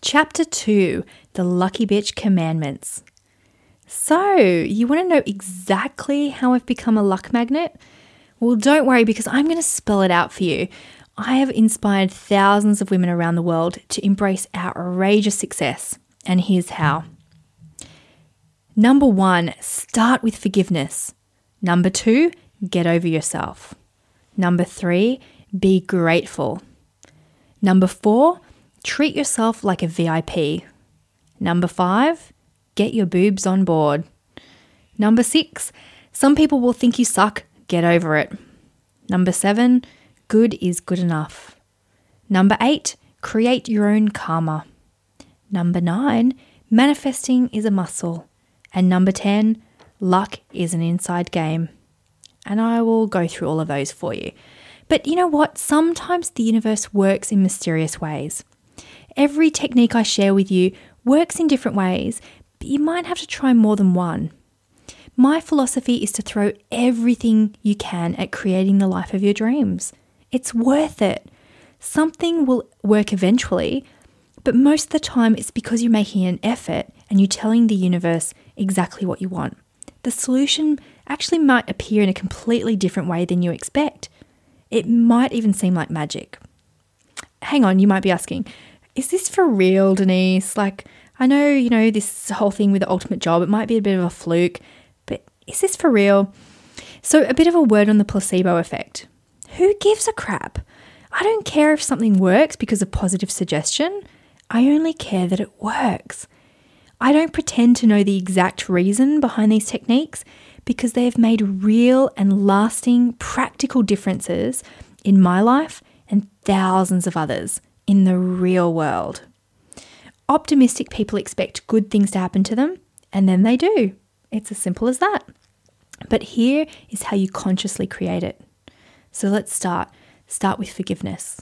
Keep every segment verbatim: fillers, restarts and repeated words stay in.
Chapter two, The Lucky Bitch Commandments. So, you want to know exactly how I've become a luck magnet? Well, don't worry, because I'm going to spell it out for you. I have inspired thousands of women around the world to embrace outrageous success, and here's how. Number one, start with forgiveness. Number two, get over yourself. Number three, be grateful. Number four, treat yourself like a V I P. Number five, get your boobs on board. Number six, some people will think you suck, get over it. Number seven, good is good enough. Number eight, create your own karma. Number nine, manifesting is a muscle. And number ten, luck is an inside game. And I will go through all of those for you. But you know what? Sometimes the universe works in mysterious ways. Every technique I share with you works in different ways, but you might have to try more than one. My philosophy is to throw everything you can at creating the life of your dreams. It's worth it. Something will work eventually, but most of the time it's because you're making an effort and you're telling the universe exactly what you want. The solution actually might appear in a completely different way than you expect. It might even seem like magic. Hang on, you might be asking, is this for real, Denise? Like, I know, you know, this whole thing with the ultimate job, it might be a bit of a fluke, but is this for real? So a bit of a word on the placebo effect. Who gives a crap? I don't care if something works because of positive suggestion. I only care that it works. I don't pretend to know the exact reason behind these techniques because they have made real and lasting practical differences in my life and thousands of others in the real world. Optimistic people expect good things to happen to them, and then they do. It's as simple as that. But here is how you consciously create it. So let's start. Start with forgiveness.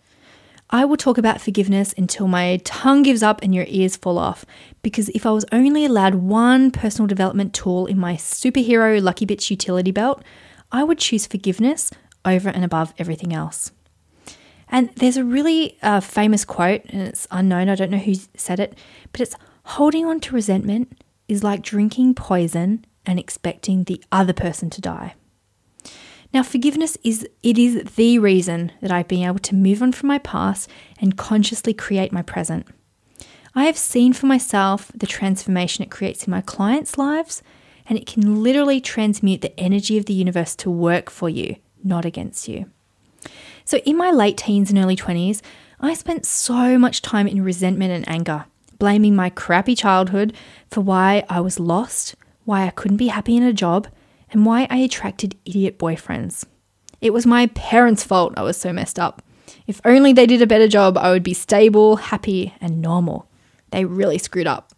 I will talk about forgiveness until my tongue gives up and your ears fall off, because if I was only allowed one personal development tool in my superhero Lucky Bitch utility belt, I would choose forgiveness over and above everything else. And there's a really uh, famous quote, and it's unknown, I don't know who said it, but it's holding on to resentment is like drinking poison and expecting the other person to die. Now, forgiveness is it is the reason that I've been able to move on from my past and consciously create my present. I have seen for myself the transformation it creates in my clients' lives, and it can literally transmute the energy of the universe to work for you, not against you. So in my late teens and early twenties, I spent so much time in resentment and anger, blaming my crappy childhood for why I was lost, why I couldn't be happy in a job, and why I attracted idiot boyfriends. It was my parents' fault I was so messed up. If only they did a better job, I would be stable, happy, and normal. They really screwed up.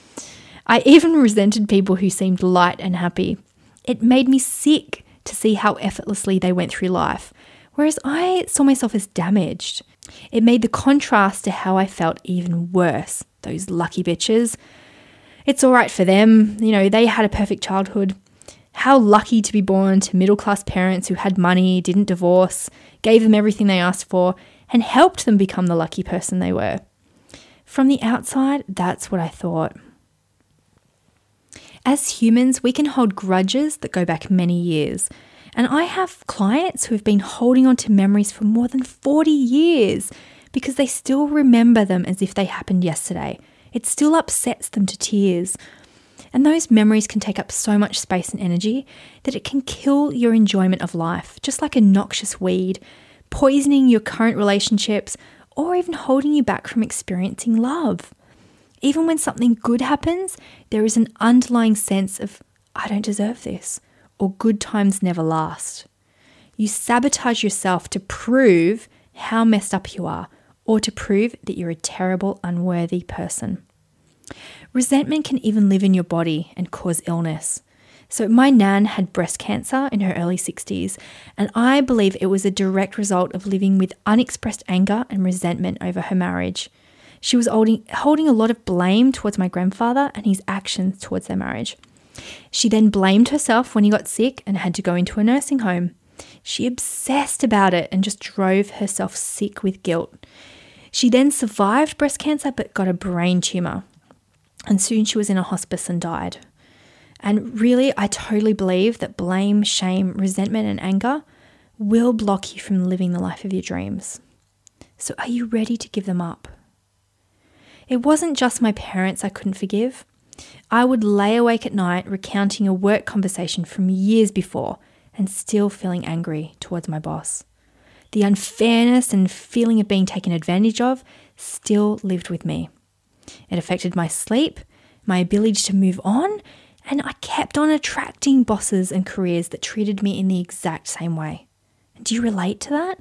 I even resented people who seemed light and happy. It made me sick to see how effortlessly they went through life, whereas I saw myself as damaged. It made the contrast to how I felt even worse. Those lucky bitches. It's all right for them. You know, they had a perfect childhood. How lucky to be born to middle-class parents who had money, didn't divorce, gave them everything they asked for, and helped them become the lucky person they were. From the outside, that's what I thought. As humans, we can hold grudges that go back many years. And I have clients who have been holding on to memories for more than forty years because they still remember them as if they happened yesterday. It still upsets them to tears. And those memories can take up so much space and energy that it can kill your enjoyment of life, just like a noxious weed, poisoning your current relationships, or even holding you back from experiencing love. Even when something good happens, there is an underlying sense of, I don't deserve this, or good times never last. You sabotage yourself to prove how messed up you are, or to prove that you're a terrible, unworthy person. Resentment can even live in your body and cause illness. So my nan had breast cancer in her early sixties, and I believe it was a direct result of living with unexpressed anger and resentment over her marriage. She was holding, holding a lot of blame towards my grandfather and his actions towards their marriage. She then blamed herself when he got sick and had to go into a nursing home. She obsessed about it and just drove herself sick with guilt. She then survived breast cancer but got a brain tumor. And soon she was in a hospice and died. And really, I totally believe that blame, shame, resentment, and anger will block you from living the life of your dreams. So are you ready to give them up? It wasn't just my parents I couldn't forgive. I would lay awake at night recounting a work conversation from years before and still feeling angry towards my boss. The unfairness and feeling of being taken advantage of still lived with me. It affected my sleep, my ability to move on, and I kept on attracting bosses and careers that treated me in the exact same way. Do you relate to that?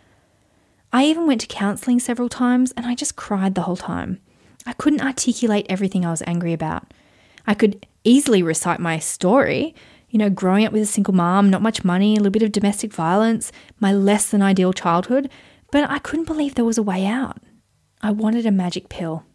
I even went to counselling several times and I just cried the whole time. I couldn't articulate everything I was angry about. I could easily recite my story, you know, growing up with a single mom, not much money, a little bit of domestic violence, my less than ideal childhood, but I couldn't believe there was a way out. I wanted a magic pill.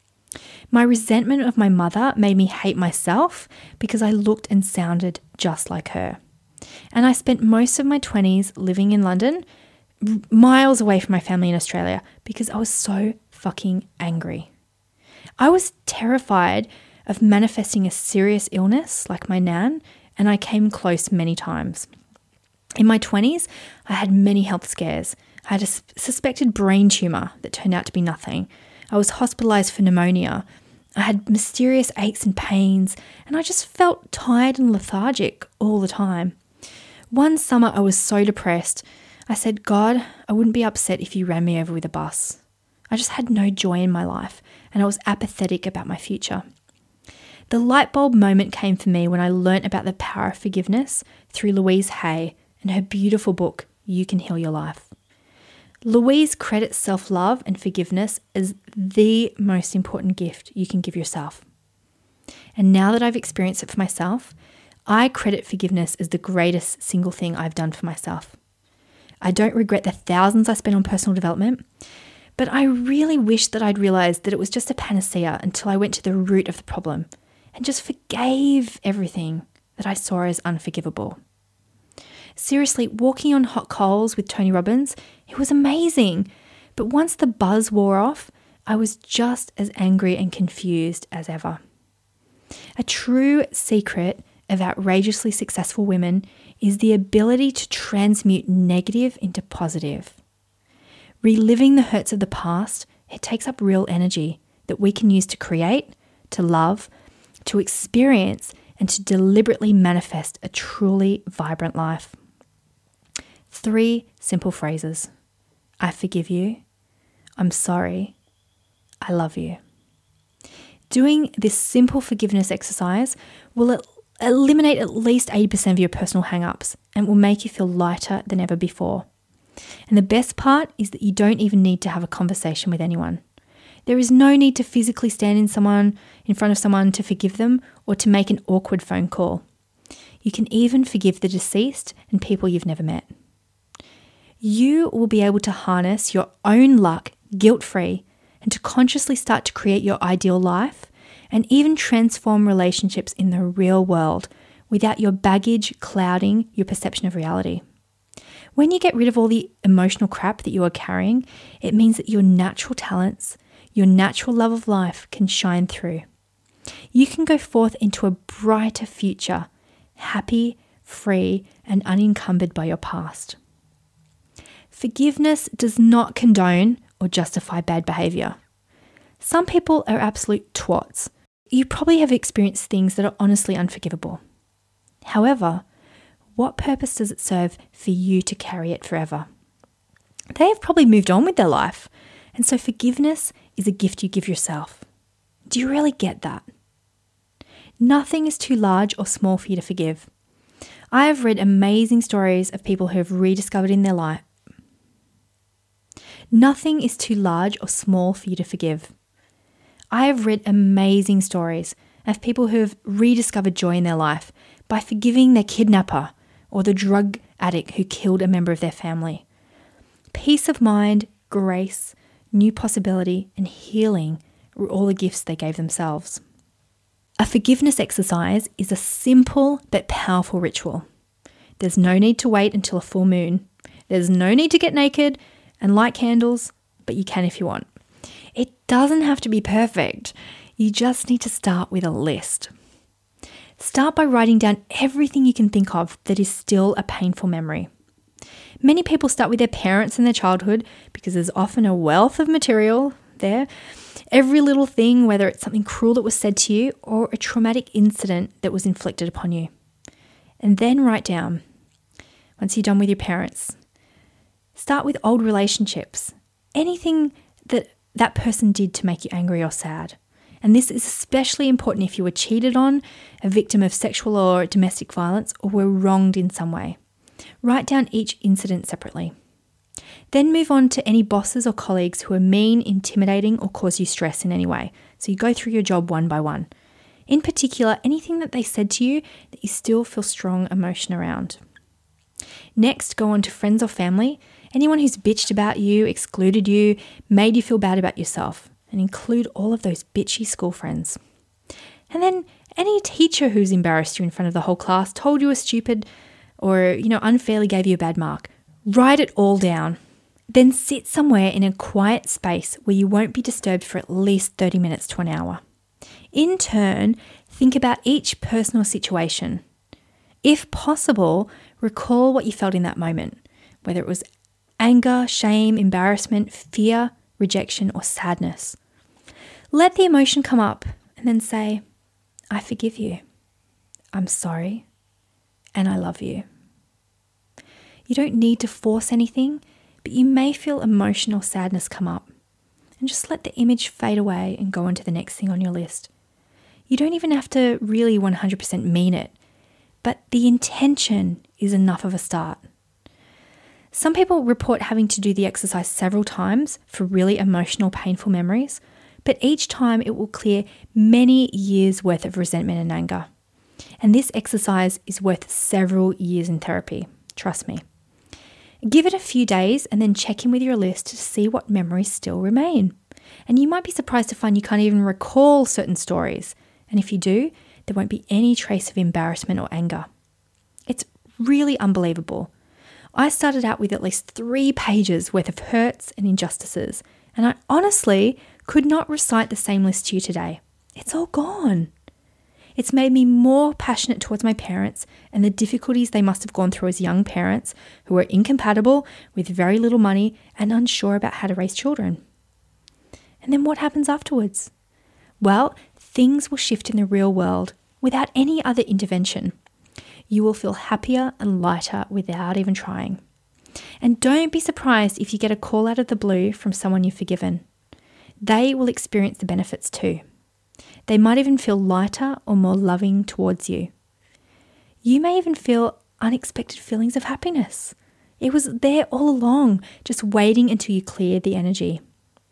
My resentment of my mother made me hate myself because I looked and sounded just like her. And I spent most of my twenties living in London, miles away from my family in Australia, because I was so fucking angry. I was terrified of manifesting a serious illness like my nan, and I came close many times. In my twenties, I had many health scares. I had a suspected brain tumor that turned out to be nothing. I was hospitalized for pneumonia. I had mysterious aches and pains, and I just felt tired and lethargic all the time. One summer, I was so depressed. I said, God, I wouldn't be upset if you ran me over with a bus. I just had no joy in my life, and I was apathetic about my future. The light bulb moment came for me when I learnt about the power of forgiveness through Louise Hay and her beautiful book, You Can Heal Your Life. Louise credits self-love and forgiveness as the most important gift you can give yourself. And now that I've experienced it for myself, I credit forgiveness as the greatest single thing I've done for myself. I don't regret the thousands I spent on personal development, but I really wish that I'd realised that it was just a panacea until I went to the root of the problem and just forgave everything that I saw as unforgivable. Seriously, walking on hot coals with Tony Robbins, it was amazing. But once the buzz wore off, I was just as angry and confused as ever. A true secret of outrageously successful women is the ability to transmute negative into positive. Reliving the hurts of the past, it takes up real energy that we can use to create, to love, to experience, and to deliberately manifest a truly vibrant life. Three simple phrases. I forgive you. I'm sorry. I love you. Doing this simple forgiveness exercise will el- eliminate at least eighty percent of your personal hang-ups and will make you feel lighter than ever before. And the best part is that you don't even need to have a conversation with anyone. There is no need to physically stand in someone in front of someone to forgive them or to make an awkward phone call. You can even forgive the deceased and people you've never met. You will be able to harness your own luck guilt-free and to consciously start to create your ideal life and even transform relationships in the real world without your baggage clouding your perception of reality. When you get rid of all the emotional crap that you are carrying, it means that your natural talents, your natural love of life can shine through. You can go forth into a brighter future, happy, free, and unencumbered by your past. Forgiveness does not condone or justify bad behavior. Some people are absolute twats. You probably have experienced things that are honestly unforgivable. However, what purpose does it serve for you to carry it forever? They have probably moved on with their life, and so forgiveness is a gift you give yourself. Do you really get that? Nothing is too large or small for you to forgive. I have read amazing stories of people who have rediscovered in their life. Nothing is too large or small for you to forgive. I have read amazing stories of people who have rediscovered joy in their life by forgiving their kidnapper or the drug addict who killed a member of their family. Peace of mind, grace, new possibility, and healing were all the gifts they gave themselves. A forgiveness exercise is a simple but powerful ritual. There's no need to wait until a full moon. There's no need to get naked and light candles, but you can if you want. It doesn't have to be perfect. You just need to start with a list. Start by writing down everything you can think of that is still a painful memory. Many people start with their parents and their childhood because there's often a wealth of material there. Every little thing, whether it's something cruel that was said to you or a traumatic incident that was inflicted upon you. And then write down, once you're done with your parents, start with old relationships. Anything that that person did to make you angry or sad. And this is especially important if you were cheated on, a victim of sexual or domestic violence, or were wronged in some way. Write down each incident separately. Then move on to any bosses or colleagues who are mean, intimidating, or cause you stress in any way. So you go through your job one by one. In particular, anything that they said to you that you still feel strong emotion around. Next, go on to friends or family, anyone who's bitched about you, excluded you, made you feel bad about yourself, and include all of those bitchy school friends. And then any teacher who's embarrassed you in front of the whole class, told you were stupid, or, you know, unfairly gave you a bad mark. Write it all down. Then sit somewhere in a quiet space where you won't be disturbed for at least thirty minutes to an hour. In turn, think about each personal situation. If possible, recall what you felt in that moment, whether it was anger, shame, embarrassment, fear, rejection, or sadness. Let the emotion come up and then say, I forgive you. I'm sorry. And I love you. You don't need to force anything, but you may feel emotional sadness come up. And just let the image fade away and go on to the next thing on your list. You don't even have to really one hundred percent mean it, but the intention is enough of a start. Some people report having to do the exercise several times for really emotional, painful memories, but each time it will clear many years' worth of resentment and anger. And this exercise is worth several years in therapy, trust me. Give it a few days and then check in with your list to see what memories still remain. And you might be surprised to find you can't even recall certain stories. And if you do, there won't be any trace of embarrassment or anger. It's really unbelievable. I started out with at least three pages worth of hurts and injustices, and I honestly could not recite the same list to you today. It's all gone. It's made me more passionate towards my parents and the difficulties they must have gone through as young parents who were incompatible with very little money and unsure about how to raise children. And then what happens afterwards? Well, things will shift in the real world without any other intervention. You will feel happier and lighter without even trying. And don't be surprised if you get a call out of the blue from someone you've forgiven. They will experience the benefits too. They might even feel lighter or more loving towards you. You may even feel unexpected feelings of happiness. It was there all along, just waiting until you clear the energy.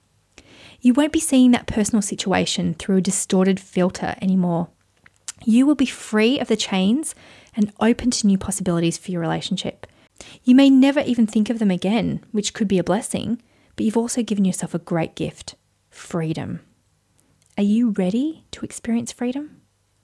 You won't be seeing that personal situation through a distorted filter anymore. You will be free of the chains and open to new possibilities for your relationship. You may never even think of them again, which could be a blessing, but you've also given yourself a great gift, freedom. Are you ready to experience freedom?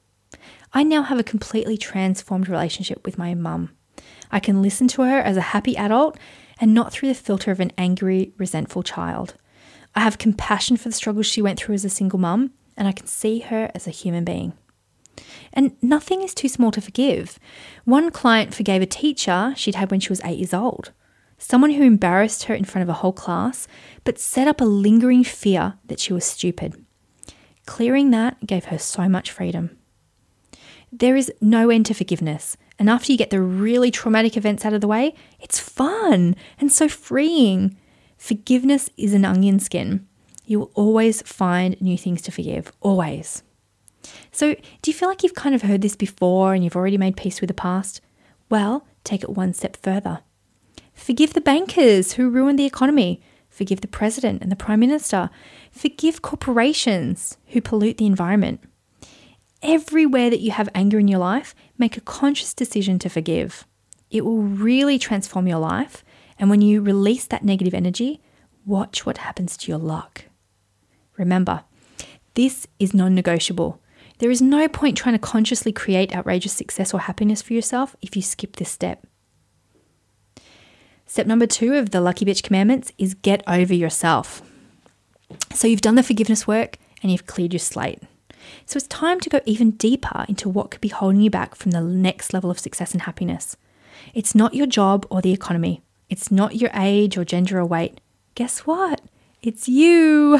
I now have a completely transformed relationship with my mum. I can listen to her as a happy adult and not through the filter of an angry, resentful child. I have compassion for the struggles she went through as a single mum, and I can see her as a human being. And nothing is too small to forgive. One client forgave a teacher she'd had when she was eight years old. Someone who embarrassed her in front of a whole class, but set up a lingering fear that she was stupid. Clearing that gave her so much freedom. There is no end to forgiveness, and after you get the really traumatic events out of the way, it's fun and so freeing. Forgiveness is an onion skin. You will always find new things to forgive, always. So, do you feel like you've kind of heard this before and you've already made peace with the past? Well, take it one step further. Forgive the bankers who ruined the economy. Forgive the president and the prime minister. Forgive corporations who pollute the environment. Everywhere that you have anger in your life, make a conscious decision to forgive. It will really transform your life. And when you release that negative energy, watch what happens to your luck. Remember, this is non-negotiable. There is no point trying to consciously create outrageous success or happiness for yourself if you skip this step. Step number two of the Lucky Bitch Commandments is get over yourself. So you've done the forgiveness work and you've cleared your slate. So it's time to go even deeper into what could be holding you back from the next level of success and happiness. It's not your job or the economy. It's not your age or gender or weight. Guess what? It's you.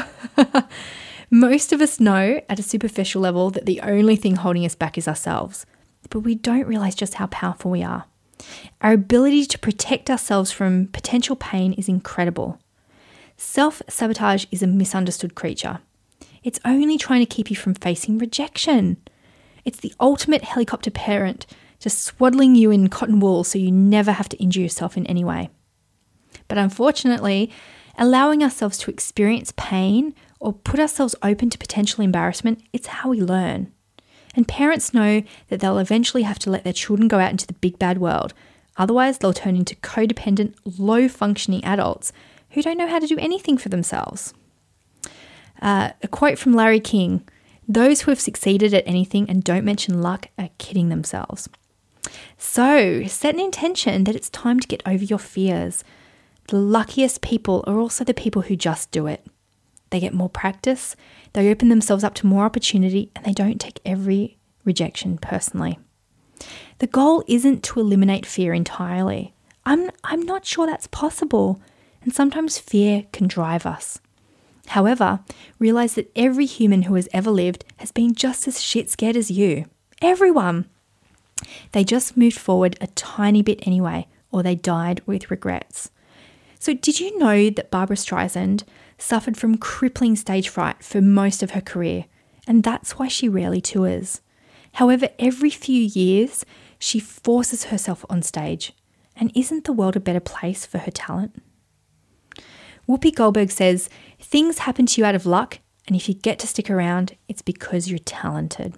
Most of us know at a superficial level that the only thing holding us back is ourselves, but we don't realize just how powerful we are. Our ability to protect ourselves from potential pain is incredible. Self-sabotage is a misunderstood creature. It's only trying to keep you from facing rejection. It's the ultimate helicopter parent, just swaddling you in cotton wool so you never have to injure yourself in any way. But unfortunately, allowing ourselves to experience pain or put ourselves open to potential embarrassment, it's how we learn. And parents know that they'll eventually have to let their children go out into the big bad world. Otherwise, they'll turn into codependent, low-functioning adults who don't know how to do anything for themselves. Uh, a quote from Larry King: "Those who have succeeded at anything and don't mention luck are kidding themselves." So set an intention that it's time to get over your fears. The luckiest people are also the people who just do it. They get more practice, they open themselves up to more opportunity, and they don't take every rejection personally. The goal isn't to eliminate fear entirely. I'm, I'm not sure that's possible, and sometimes fear can drive us. However, realize that every human who has ever lived has been just as shit scared as you. Everyone. They just moved forward a tiny bit anyway, or they died with regrets. So did you know that Barbra Streisand suffered from crippling stage fright for most of her career, and that's why she rarely tours? However, every few years, she forces herself on stage. And isn't the world a better place for her talent? Whoopi Goldberg says, "Things happen to you out of luck, and if you get to stick around, it's because you're talented."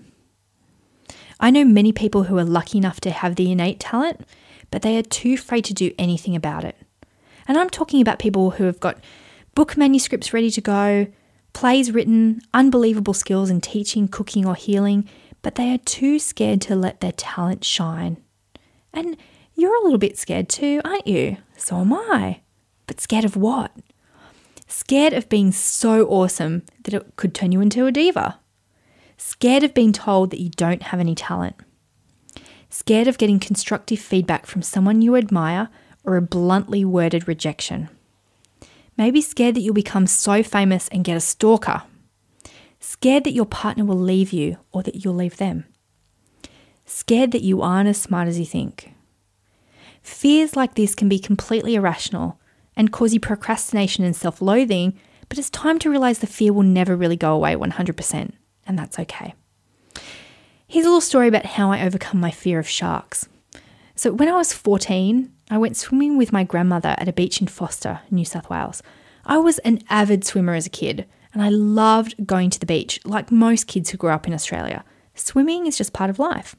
I know many people who are lucky enough to have the innate talent, but they are too afraid to do anything about it. And I'm talking about people who have got book manuscripts ready to go, plays written, unbelievable skills in teaching, cooking, or healing, but they are too scared to let their talent shine. And you're a little bit scared too, aren't you? So am I. But scared of what? Scared of being so awesome that it could turn you into a diva. Scared of being told that you don't have any talent. Scared of getting constructive feedback from someone you admire or a bluntly worded rejection. Maybe scared that you'll become so famous and get a stalker. Scared that your partner will leave you or that you'll leave them. Scared that you aren't as smart as you think. Fears like this can be completely irrational and cause you procrastination and self-loathing, but it's time to realize the fear will never really go away one hundred percent, and that's okay. Here's a little story about how I overcome my fear of sharks. So when I was fourteen, I went swimming with my grandmother at a beach in Foster, New South Wales. I was an avid swimmer as a kid, and I loved going to the beach, like most kids who grew up in Australia. Swimming is just part of life.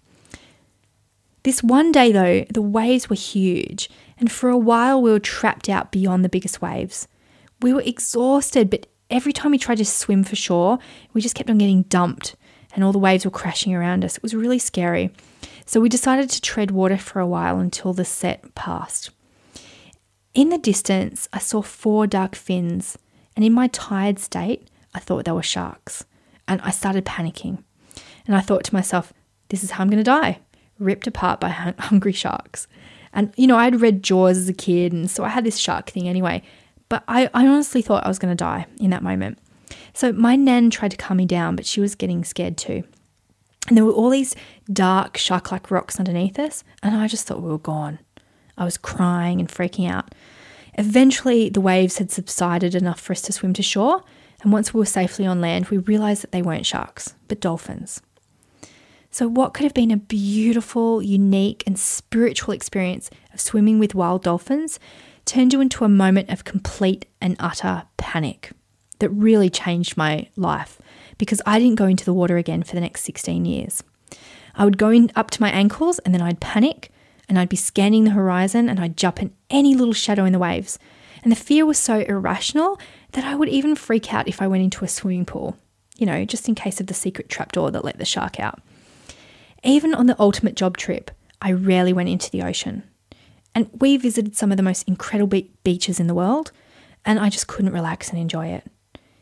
This one day though, the waves were huge, and for a while we were trapped out beyond the biggest waves. We were exhausted, but every time we tried to swim for shore, we just kept on getting dumped, and all the waves were crashing around us. It was really scary. So we decided to tread water for a while until the set passed. In the distance, I saw four dark fins, and in my tired state, I thought they were sharks. And I started panicking. And I thought to myself, this is how I'm going to die, ripped apart by hun- hungry sharks. And, you know, I had read Jaws as a kid, and so I had this shark thing anyway. But I, I honestly thought I was going to die in that moment. So my nan tried to calm me down, but she was getting scared too. And there were all these dark shark-like rocks underneath us, and I just thought we were gone. I was crying and freaking out. Eventually, the waves had subsided enough for us to swim to shore, and once we were safely on land, we realised that they weren't sharks, but dolphins. So what could have been a beautiful, unique, and spiritual experience of swimming with wild dolphins turned you into a moment of complete and utter panic that really changed my life, because I didn't go into the water again for the next sixteen years. I would go in up to my ankles and then I'd panic and I'd be scanning the horizon and I'd jump in any little shadow in the waves. And the fear was so irrational that I would even freak out if I went into a swimming pool, you know, just in case of the secret trapdoor that let the shark out. Even on the ultimate job trip, I rarely went into the ocean. And we visited some of the most incredible be- beaches in the world, and I just couldn't relax and enjoy it.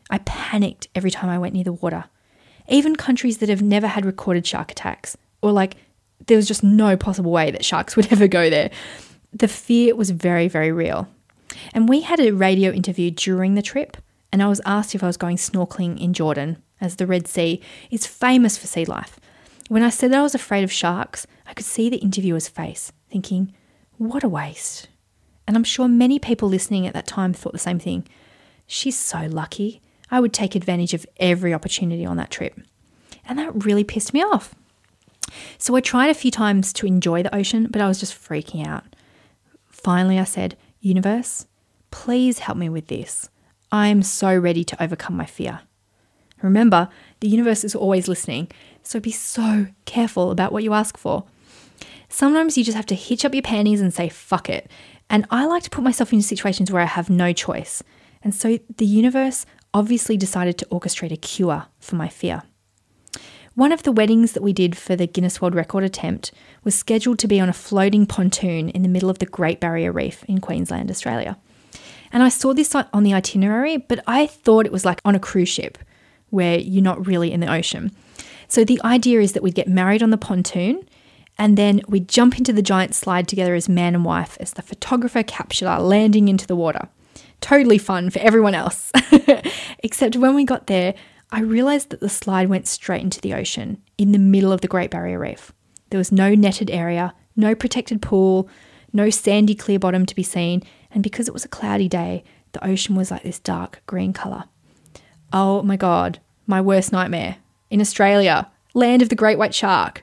I panicked every time I went near the water. Even countries that have never had recorded shark attacks, or like there was just no possible way that sharks would ever go there. The fear was very, very real. And we had a radio interview during the trip, and I was asked if I was going snorkeling in Jordan, as the Red Sea is famous for sea life. When I said that I was afraid of sharks, I could see the interviewer's face, thinking, what a waste. And I'm sure many people listening at that time thought the same thing. She's so lucky. I would take advantage of every opportunity on that trip. And that really pissed me off. So I tried a few times to enjoy the ocean, but I was just freaking out. Finally, I said, Universe, please help me with this. I am so ready to overcome my fear. Remember, the universe is always listening, so be so careful about what you ask for. Sometimes you just have to hitch up your panties and say, fuck it. And I like to put myself in situations where I have no choice. And so the universe obviously decided to orchestrate a cure for my fear. One of the weddings that we did for the Guinness World Record attempt was scheduled to be on a floating pontoon in the middle of the Great Barrier Reef in Queensland, Australia. And I saw this on the itinerary, but I thought it was like on a cruise ship where you're not really in the ocean. So the idea is that we'd get married on the pontoon and then we'd jump into the giant slide together as man and wife as the photographer captured our landing into the water. Totally fun for everyone else. Except when we got there, I realised that the slide went straight into the ocean in the middle of the Great Barrier Reef. There was no netted area, no protected pool, no sandy clear bottom to be seen, and because it was a cloudy day, the ocean was like this dark green colour. Oh my God, my worst nightmare. In Australia, land of the great white shark.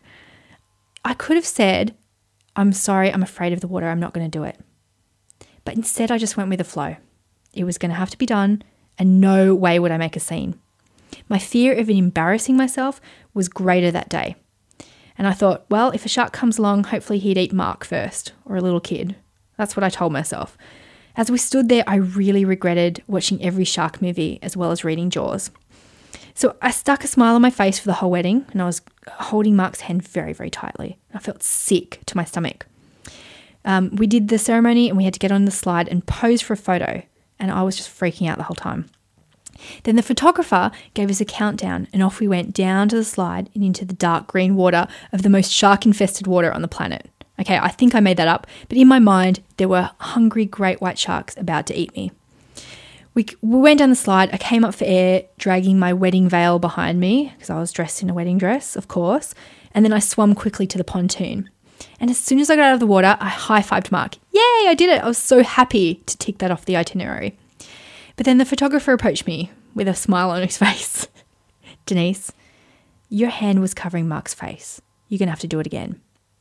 I could have said, I'm sorry, I'm afraid of the water, I'm not going to do it. But instead I just went with the flow. It was going to have to be done, and no way would I make a scene. My fear of embarrassing myself was greater that day. And I thought, well, if a shark comes along, hopefully he'd eat Mark first, or a little kid. That's what I told myself. As we stood there, I really regretted watching every shark movie as well as reading Jaws. So I stuck a smile on my face for the whole wedding, and I was holding Mark's hand very, very tightly. I felt sick to my stomach. Um, we did the ceremony and we had to get on the slide and pose for a photo, and I was just freaking out the whole time. Then the photographer gave us a countdown and off we went down to the slide and into the dark green water of the most shark-infested water on the planet. Okay, I think I made that up, but in my mind, there were hungry great white sharks about to eat me. We, we went down the slide. I came up for air, dragging my wedding veil behind me because I was dressed in a wedding dress, of course, and then I swam quickly to the pontoon. And as soon as I got out of the water, I high-fived Mark. Yay, I did it. I was so happy to tick that off the itinerary. But then the photographer approached me with a smile on his face. Denise, your hand was covering Mark's face. You're going to have to do it again.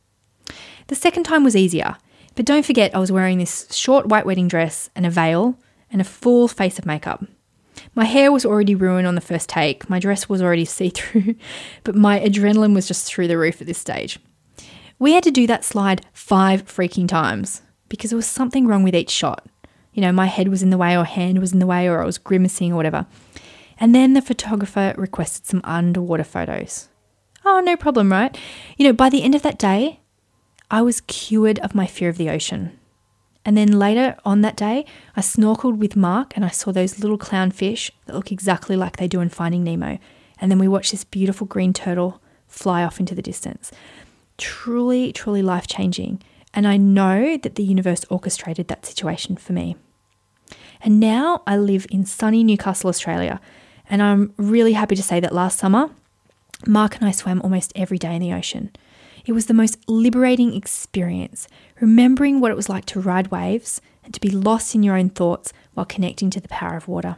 The second time was easier, but don't forget I was wearing this short white wedding dress and a veil and a full face of makeup. My hair was already ruined on the first take. My dress was already see-through, but my adrenaline was just through the roof at this stage. We had to do that slide five freaking times because there was something wrong with each shot. You know, my head was in the way or hand was in the way or I was grimacing or whatever. And then the photographer requested some underwater photos. Oh, no problem, right? You know, by the end of that day, I was cured of my fear of the ocean. And then later on that day, I snorkeled with Mark and I saw those little clownfish that look exactly like they do in Finding Nemo. And then we watched this beautiful green turtle fly off into the distance. Truly, truly life-changing. And I know that the universe orchestrated that situation for me. And now I live in sunny Newcastle, Australia. And I'm really happy to say that last summer, Mark and I swam almost every day in the ocean. It was the most liberating experience, remembering what it was like to ride waves and to be lost in your own thoughts while connecting to the power of water.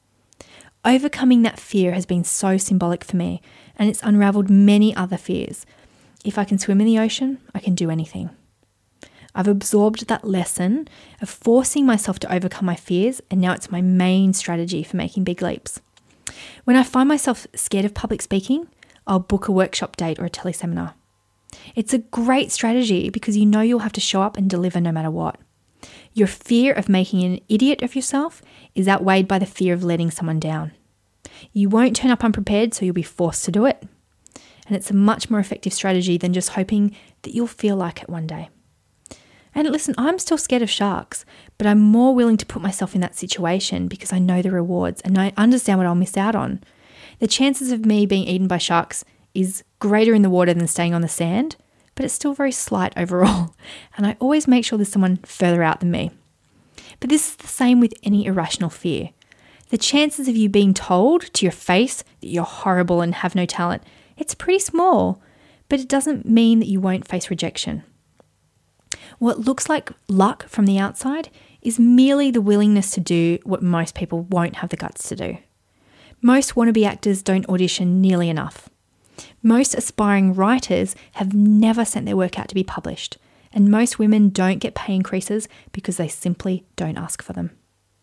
Overcoming that fear has been so symbolic for me, and it's unraveled many other fears. If I can swim in the ocean, I can do anything. I've absorbed that lesson of forcing myself to overcome my fears, and now it's my main strategy for making big leaps. When I find myself scared of public speaking, I'll book a workshop date or a teleseminar. It's a great strategy because you know you'll have to show up and deliver no matter what. Your fear of making an idiot of yourself is outweighed by the fear of letting someone down. You won't turn up unprepared, so you'll be forced to do it. And it's a much more effective strategy than just hoping that you'll feel like it one day. And listen, I'm still scared of sharks, but I'm more willing to put myself in that situation because I know the rewards and I understand what I'll miss out on. The chances of me being eaten by sharks is greater in the water than staying on the sand, but it's still very slight overall. And I always make sure there's someone further out than me. But this is the same with any irrational fear. The chances of you being told to your face that you're horrible and have no talent, it's pretty small, but it doesn't mean that you won't face rejection. What looks like luck from the outside is merely the willingness to do what most people won't have the guts to do. Most wannabe actors don't audition nearly enough. Most aspiring writers have never sent their work out to be published, and most women don't get pay increases because they simply don't ask for them.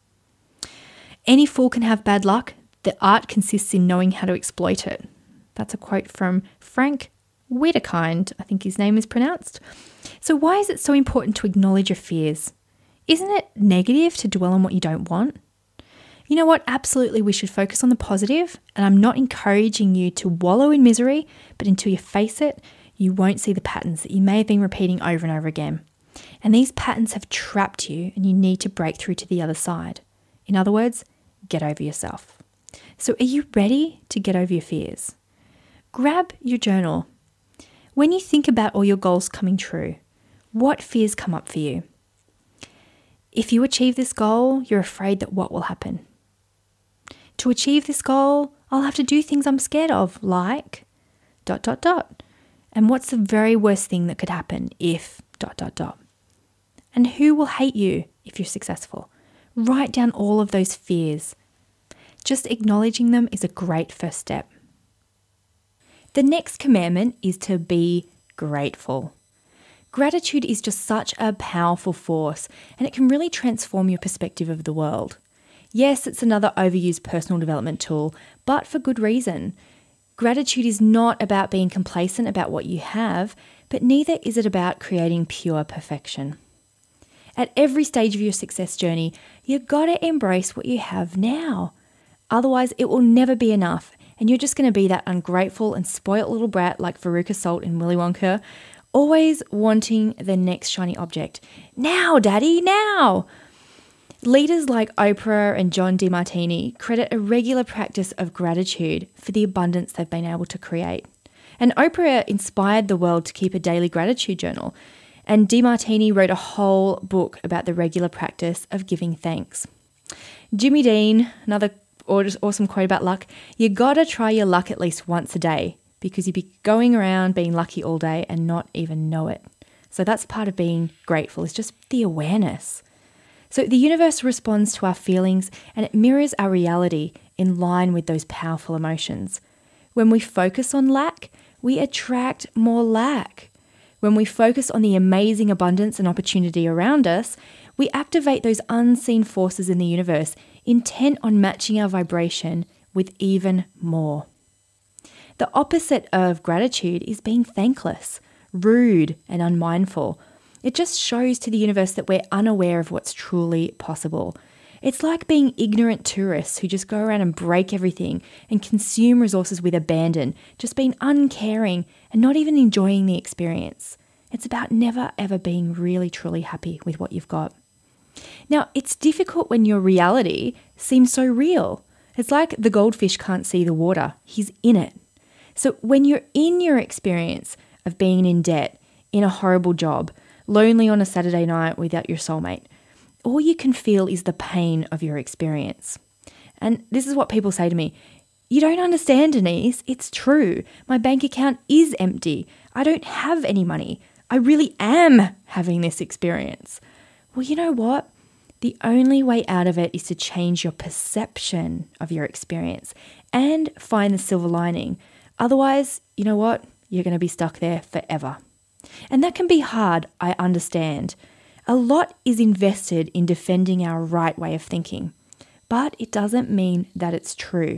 Any fool can have bad luck. The art consists in knowing how to exploit it. That's a quote from Frank Wedekind, I think his name is pronounced. So why is it so important to acknowledge your fears? Isn't it negative to dwell on what you don't want? You know what? Absolutely, we should focus on the positive, and I'm not encouraging you to wallow in misery, but until you face it, you won't see the patterns that you may have been repeating over and over again. And these patterns have trapped you, and you need to break through to the other side. In other words, get over yourself. So are you ready to get over your fears? Grab your journal. When you think about all your goals coming true, what fears come up for you? If you achieve this goal, you're afraid that what will happen? To achieve this goal, I'll have to do things I'm scared of, like dot, dot, dot. And what's the very worst thing that could happen if dot, dot, dot? And who will hate you if you're successful? Write down all of those fears. Just acknowledging them is a great first step. The next commandment is to be grateful. Gratitude is just such a powerful force, and it can really transform your perspective of the world. Yes, it's another overused personal development tool, but for good reason. Gratitude is not about being complacent about what you have, but neither is it about creating pure perfection. At every stage of your success journey, you've got to embrace what you have now. Otherwise, it will never be enough, and you're just going to be that ungrateful and spoilt little brat like Veruca Salt in Willy Wonka, always wanting the next shiny object. Now, Daddy, now! Leaders like Oprah and John DeMartini credit a regular practice of gratitude for the abundance they've been able to create. And Oprah inspired the world to keep a daily gratitude journal, and DeMartini wrote a whole book about the regular practice of giving thanks. Jimmy Dean, another awesome quote about luck, you gotta try your luck at least once a day because you'd be going around being lucky all day and not even know it. So that's part of being grateful, is just the awareness. So the universe responds to our feelings and it mirrors our reality in line with those powerful emotions. When we focus on lack, we attract more lack. When we focus on the amazing abundance and opportunity around us, we activate those unseen forces in the universe, intent on matching our vibration with even more. The opposite of gratitude is being thankless, rude, and unmindful. It just shows to the universe that we're unaware of what's truly possible. It's like being ignorant tourists who just go around and break everything and consume resources with abandon, just being uncaring and not even enjoying the experience. It's about never ever being really truly happy with what you've got. Now, it's difficult when your reality seems so real. It's like the goldfish can't see the water. He's in it. So when you're in your experience of being in debt, in a horrible job, lonely on a Saturday night without your soulmate, all you can feel is the pain of your experience. And this is what people say to me. You don't understand, Denise. It's true. My bank account is empty. I don't have any money. I really am having this experience. Well, you know what? The only way out of it is to change your perception of your experience and find the silver lining. Otherwise, you know what? You're going to be stuck there forever. And that can be hard, I understand. A lot is invested in defending our right way of thinking, but it doesn't mean that it's true.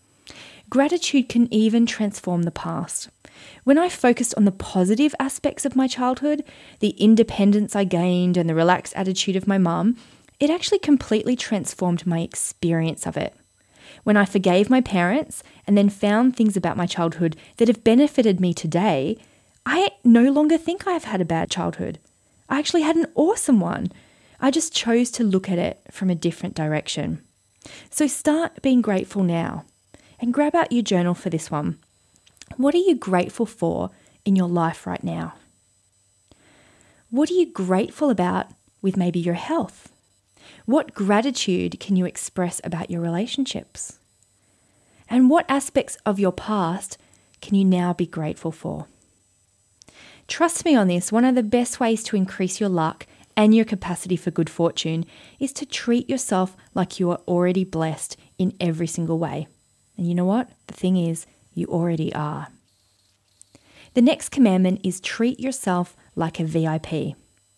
Gratitude can even transform the past. When I focused on the positive aspects of my childhood, the independence I gained and the relaxed attitude of my mum, it actually completely transformed my experience of it. When I forgave my parents and then found things about my childhood that have benefited me today, I no longer think I've had a bad childhood. I actually had an awesome one. I just chose to look at it from a different direction. So start being grateful now and grab out your journal for this one. What are you grateful for in your life right now? What are you grateful about with maybe your health? What gratitude can you express about your relationships? And what aspects of your past can you now be grateful for? Trust me on this, one of the best ways to increase your luck and your capacity for good fortune is to treat yourself like you are already blessed in every single way. And you know what? The thing is, you already are. The next commandment is treat yourself like a V I P.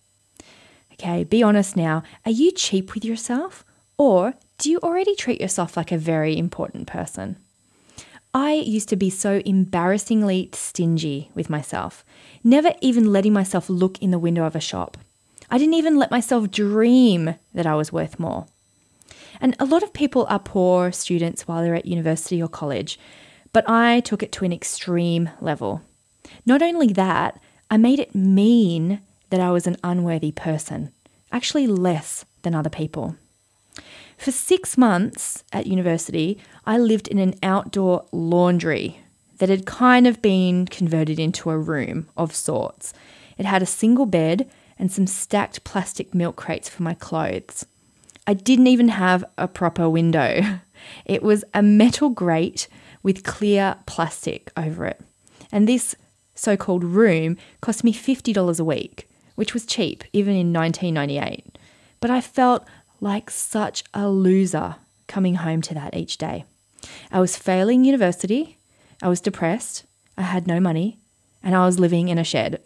Okay, be honest now. Are you cheap with yourself? Or do you already treat yourself like a very important person? I used to be so embarrassingly stingy with myself, never even letting myself look in the window of a shop. I didn't even let myself dream that I was worth more. And a lot of people are poor students while they're at university or college, but I took it to an extreme level. Not only that, I made it mean that I was an unworthy person, actually less than other people. For six months at university, I lived in an outdoor laundry that had kind of been converted into a room of sorts. It had a single bed and some stacked plastic milk crates for my clothes. I didn't even have a proper window. It was a metal grate with clear plastic over it. And this so-called room cost me fifty dollars a week, which was cheap, even in nineteen ninety-eight. But I felt like such a loser coming home to that each day. I was failing university, I was depressed, I had no money, and I was living in a shed.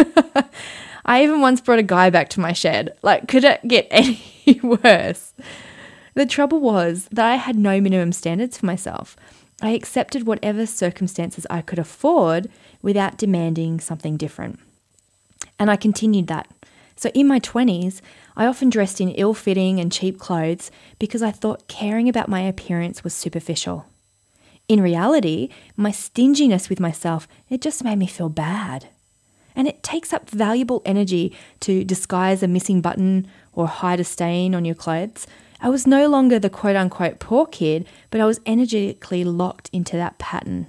I even once brought a guy back to my shed. Like, could it get any worse? The trouble was that I had no minimum standards for myself. I accepted whatever circumstances I could afford without demanding something different. And I continued that. So in my twenties, I often dressed in ill-fitting and cheap clothes because I thought caring about my appearance was superficial. In reality, my stinginess with myself, it just made me feel bad. And it takes up valuable energy to disguise a missing button or hide a stain on your clothes. I was no longer the quote-unquote poor kid, but I was energetically locked into that pattern.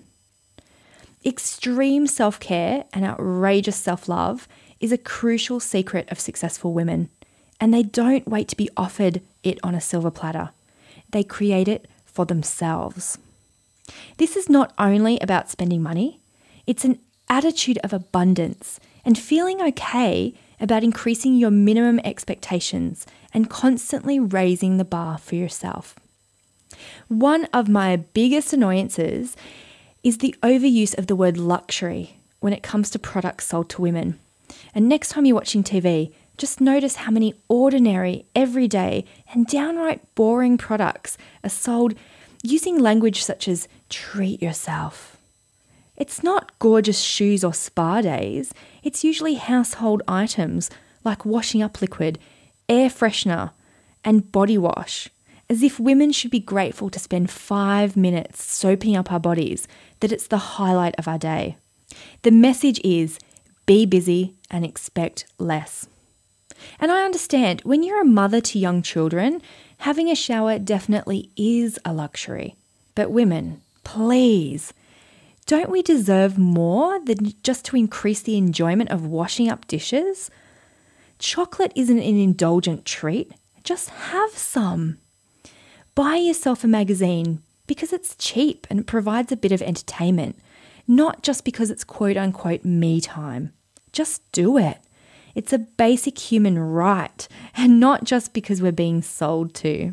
Extreme self-care and outrageous self-love is a crucial secret of successful women, and they don't wait to be offered it on a silver platter. They create it for themselves. This is not only about spending money, it's an attitude of abundance and feeling okay about increasing your minimum expectations and constantly raising the bar for yourself. One of my biggest annoyances is the overuse of the word luxury when it comes to products sold to women. And next time you're watching T V, just notice how many ordinary, everyday, and downright boring products are sold using language such as treat yourself. It's not gorgeous shoes or spa days. It's usually household items like washing up liquid, air freshener, and body wash, as if women should be grateful to spend five minutes soaping up our bodies, that it's the highlight of our day. The message is be busy and expect less. And I understand when you're a mother to young children, having a shower definitely is a luxury. But women, please, don't we deserve more than just to increase the enjoyment of washing up dishes? Chocolate isn't an indulgent treat. Just have some. Buy yourself a magazine because it's cheap and it provides a bit of entertainment, not just because it's quote-unquote me time. Just do it. It's a basic human right, and not just because we're being sold to.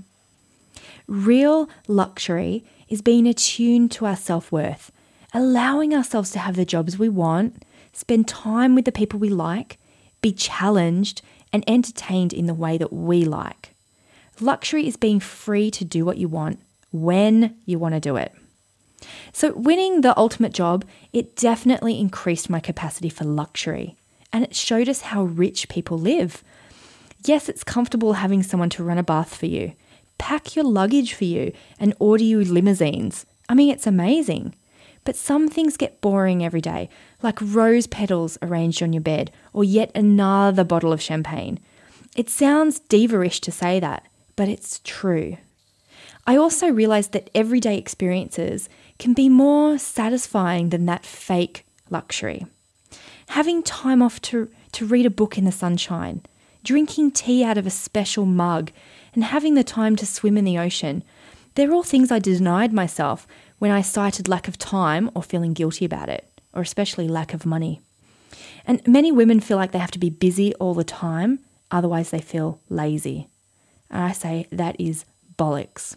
Real luxury is being attuned to our self-worth, allowing ourselves to have the jobs we want, spend time with the people we like, be challenged and entertained in the way that we like. Luxury is being free to do what you want, when you want to do it. So winning the ultimate job, it definitely increased my capacity for luxury, and it showed us how rich people live. Yes, it's comfortable having someone to run a bath for you, pack your luggage for you, and order you limousines. I mean, it's amazing. But some things get boring every day, like rose petals arranged on your bed or yet another bottle of champagne. It sounds diva-ish to say that, but it's true. I also realised that everyday experiences can be more satisfying than that fake luxury. Having time off to, to read a book in the sunshine, drinking tea out of a special mug, and having the time to swim in the ocean, they're all things I denied myself when I cited lack of time or feeling guilty about it, or especially lack of money. And many women feel like they have to be busy all the time, otherwise they feel lazy. And I say that is bollocks.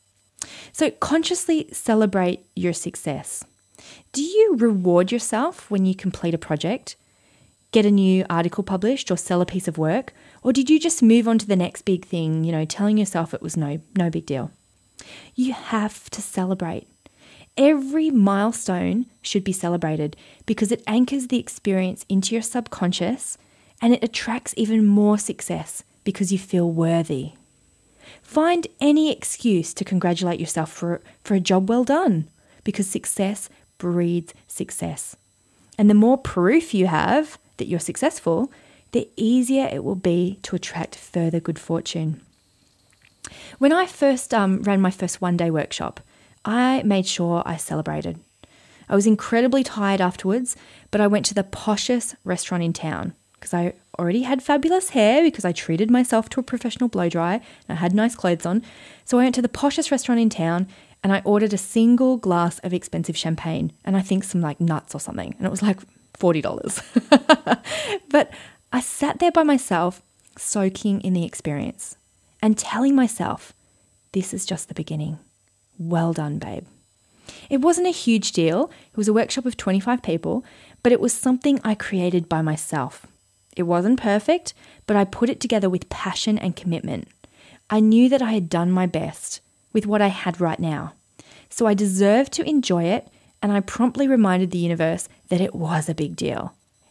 So consciously celebrate your success. Do you reward yourself when you complete a project, get a new article published or sell a piece of work? Or did you just move on to the next big thing, you know, telling yourself it was no, no big deal? You have to celebrate. Every milestone should be celebrated because it anchors the experience into your subconscious and it attracts even more success because you feel worthy. Find any excuse to congratulate yourself for, for a job well done because success breeds success. And the more proof you have that you're successful, the easier it will be to attract further good fortune. When I first um, ran my first one-day workshop, I made sure I celebrated. I was incredibly tired afterwards, but I went to the poshest restaurant in town because I already had fabulous hair because I treated myself to a professional blow dry and I had nice clothes on. So I went to the poshest restaurant in town and I ordered a single glass of expensive champagne and I think some like nuts or something. And it was like forty dollars. But I sat there by myself, soaking in the experience and telling myself, this is just the beginning. Well done, babe. It wasn't a huge deal. It was a workshop of twenty-five people, but it was something I created by myself. It wasn't perfect, but I put it together with passion and commitment. I knew that I had done my best with what I had right now. So I deserved to enjoy it, and I promptly reminded the universe that it was a big deal.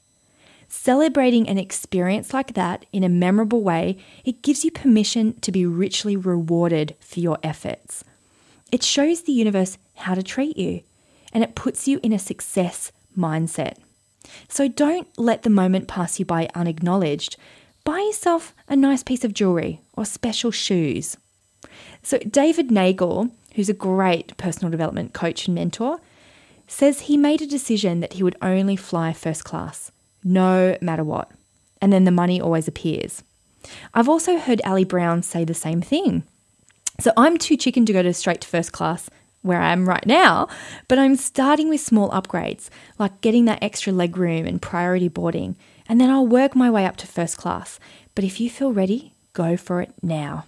Celebrating an experience like that in a memorable way, it gives you permission to be richly rewarded for your efforts. It shows the universe how to treat you, and it puts you in a success mindset. So don't let the moment pass you by unacknowledged. Buy yourself a nice piece of jewelry or special shoes. So David Nagel, who's a great personal development coach and mentor, says he made a decision that he would only fly first class, no matter what. And then the money always appears. I've also heard Ali Brown say the same thing. So I'm too chicken to go to straight to first class where I am right now, but I'm starting with small upgrades, like getting that extra leg room and priority boarding, and then I'll work my way up to first class. But if you feel ready, go for it now.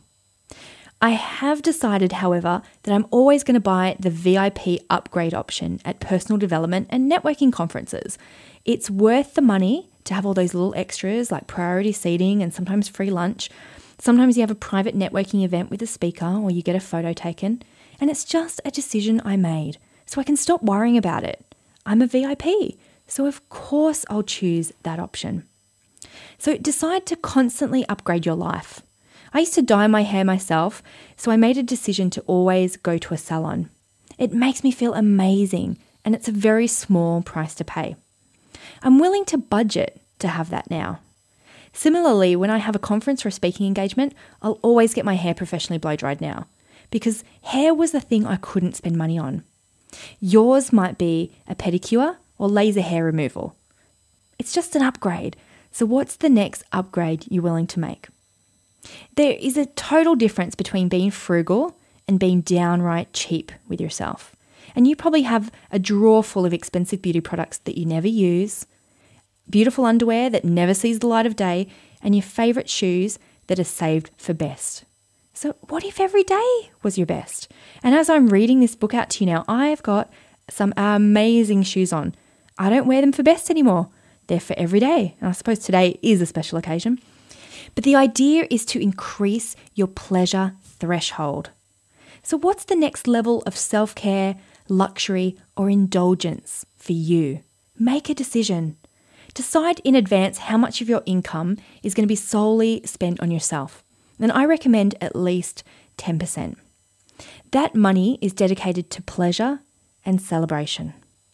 I have decided, however, that I'm always going to buy the V I P upgrade option at personal development and networking conferences. It's worth the money to have all those little extras like priority seating and sometimes free lunch. Sometimes you have a private networking event with a speaker or you get a photo taken. And it's just a decision I made, so I can stop worrying about it. I'm a V I P, so of course I'll choose that option. So decide to constantly upgrade your life. I used to dye my hair myself, so I made a decision to always go to a salon. It makes me feel amazing, and it's a very small price to pay. I'm willing to budget to have that now. Similarly, when I have a conference or a speaking engagement, I'll always get my hair professionally blow dried now, because hair was the thing I couldn't spend money on. Yours might be a pedicure or laser hair removal. It's just an upgrade. So what's the next upgrade you're willing to make? There is a total difference between being frugal and being downright cheap with yourself. And you probably have a drawer full of expensive beauty products that you never use, beautiful underwear that never sees the light of day, and your favourite shoes that are saved for best. So what if every day was your best? And as I'm reading this book out to you now, I've got some amazing shoes on. I don't wear them for best anymore. They're for every day. And I suppose today is a special occasion. But the idea is to increase your pleasure threshold. So what's the next level of self-care, luxury, or indulgence for you? Make a decision. Decide in advance how much of your income is going to be solely spent on yourself. And I recommend at least ten percent. That money is dedicated to pleasure and celebration.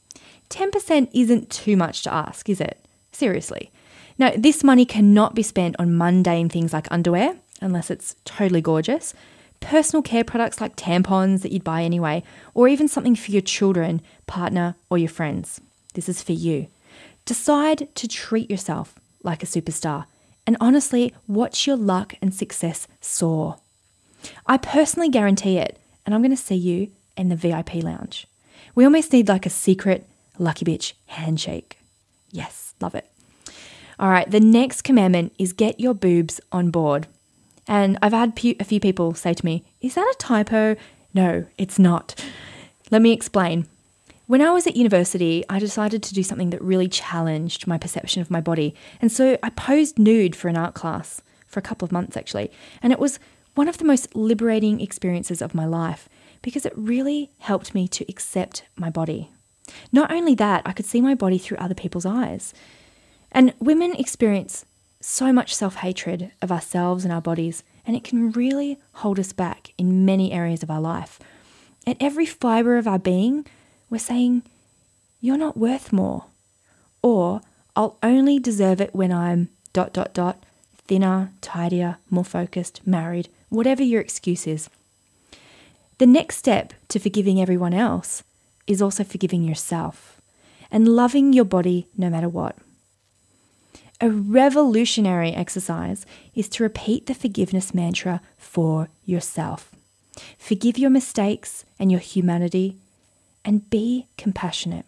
ten percent isn't too much to ask, is it? Seriously. Now, this money cannot be spent on mundane things like underwear, unless it's totally gorgeous, personal care products like tampons that you'd buy anyway, or even something for your children, partner, or your friends. This is for you. Decide to treat yourself like a superstar, and honestly, watch your luck and success soar. I personally guarantee it, and I'm going to see you in the V I P lounge. We almost need like a secret lucky bitch handshake. Yes, love it. All right, the next commandment is get your boobs on board. And I've had a few people say to me, is that a typo? No, it's not. Let me explain. When I was at university, I decided to do something that really challenged my perception of my body. And so I posed nude for an art class for a couple of months actually. And it was one of the most liberating experiences of my life because it really helped me to accept my body. Not only that, I could see my body through other people's eyes. And women experience so much self-hatred of ourselves and our bodies, and it can really hold us back in many areas of our life. At every fibre of our being, we're saying, you're not worth more. Or, I'll only deserve it when I'm dot, dot, dot, thinner, tidier, more focused, married, whatever your excuse is. The next step to forgiving everyone else is also forgiving yourself and loving your body no matter what. A revolutionary exercise is to repeat the forgiveness mantra for yourself. Forgive your mistakes and your humanity and be compassionate.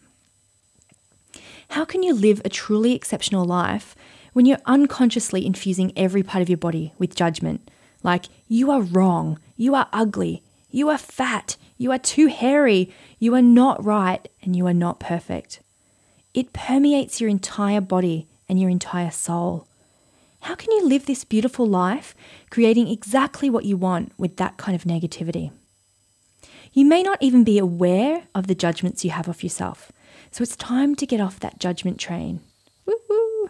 How can you live a truly exceptional life when you're unconsciously infusing every part of your body with judgment? Like, you are wrong, you are ugly, you are fat, you are too hairy, you are not right, and you are not perfect. It permeates your entire body and your entire soul. How can you live this beautiful life, creating exactly what you want with that kind of negativity? You may not even be aware of the judgments you have of yourself, so it's time to get off that judgment train. Woo-hoo.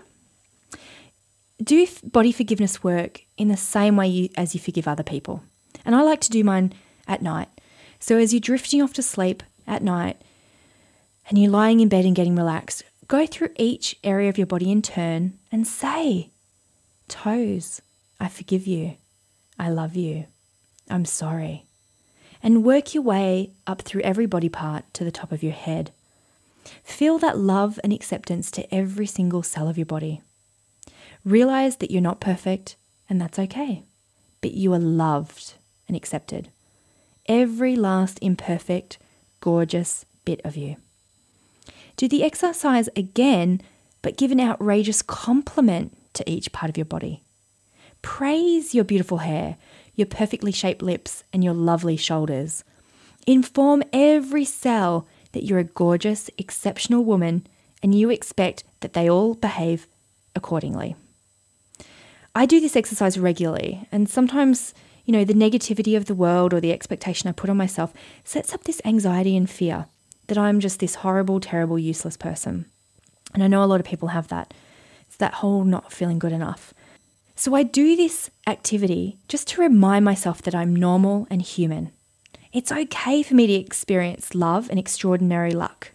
Do body forgiveness work in the same way you, as you forgive other people. And I like to do mine at night. So as you're drifting off to sleep at night and you're lying in bed and getting relaxed, go through each area of your body in turn and say, toes, I forgive you. I love you. I'm sorry. And work your way up through every body part to the top of your head. Feel that love and acceptance to every single cell of your body. Realize that you're not perfect, and that's okay, but you are loved and accepted. Every last imperfect, gorgeous bit of you. Do the exercise again, but give an outrageous compliment to each part of your body. Praise your beautiful hair, your perfectly shaped lips, and your lovely shoulders. Inform every cell that you're a gorgeous, exceptional woman, and you expect that they all behave accordingly. I do this exercise regularly, and sometimes, you know, the negativity of the world or the expectation I put on myself sets up this anxiety and fear that I'm just this horrible, terrible, useless person. And I know a lot of people have that. It's that whole not feeling good enough. So I do this activity just to remind myself that I'm normal and human. It's okay for me to experience love and extraordinary luck.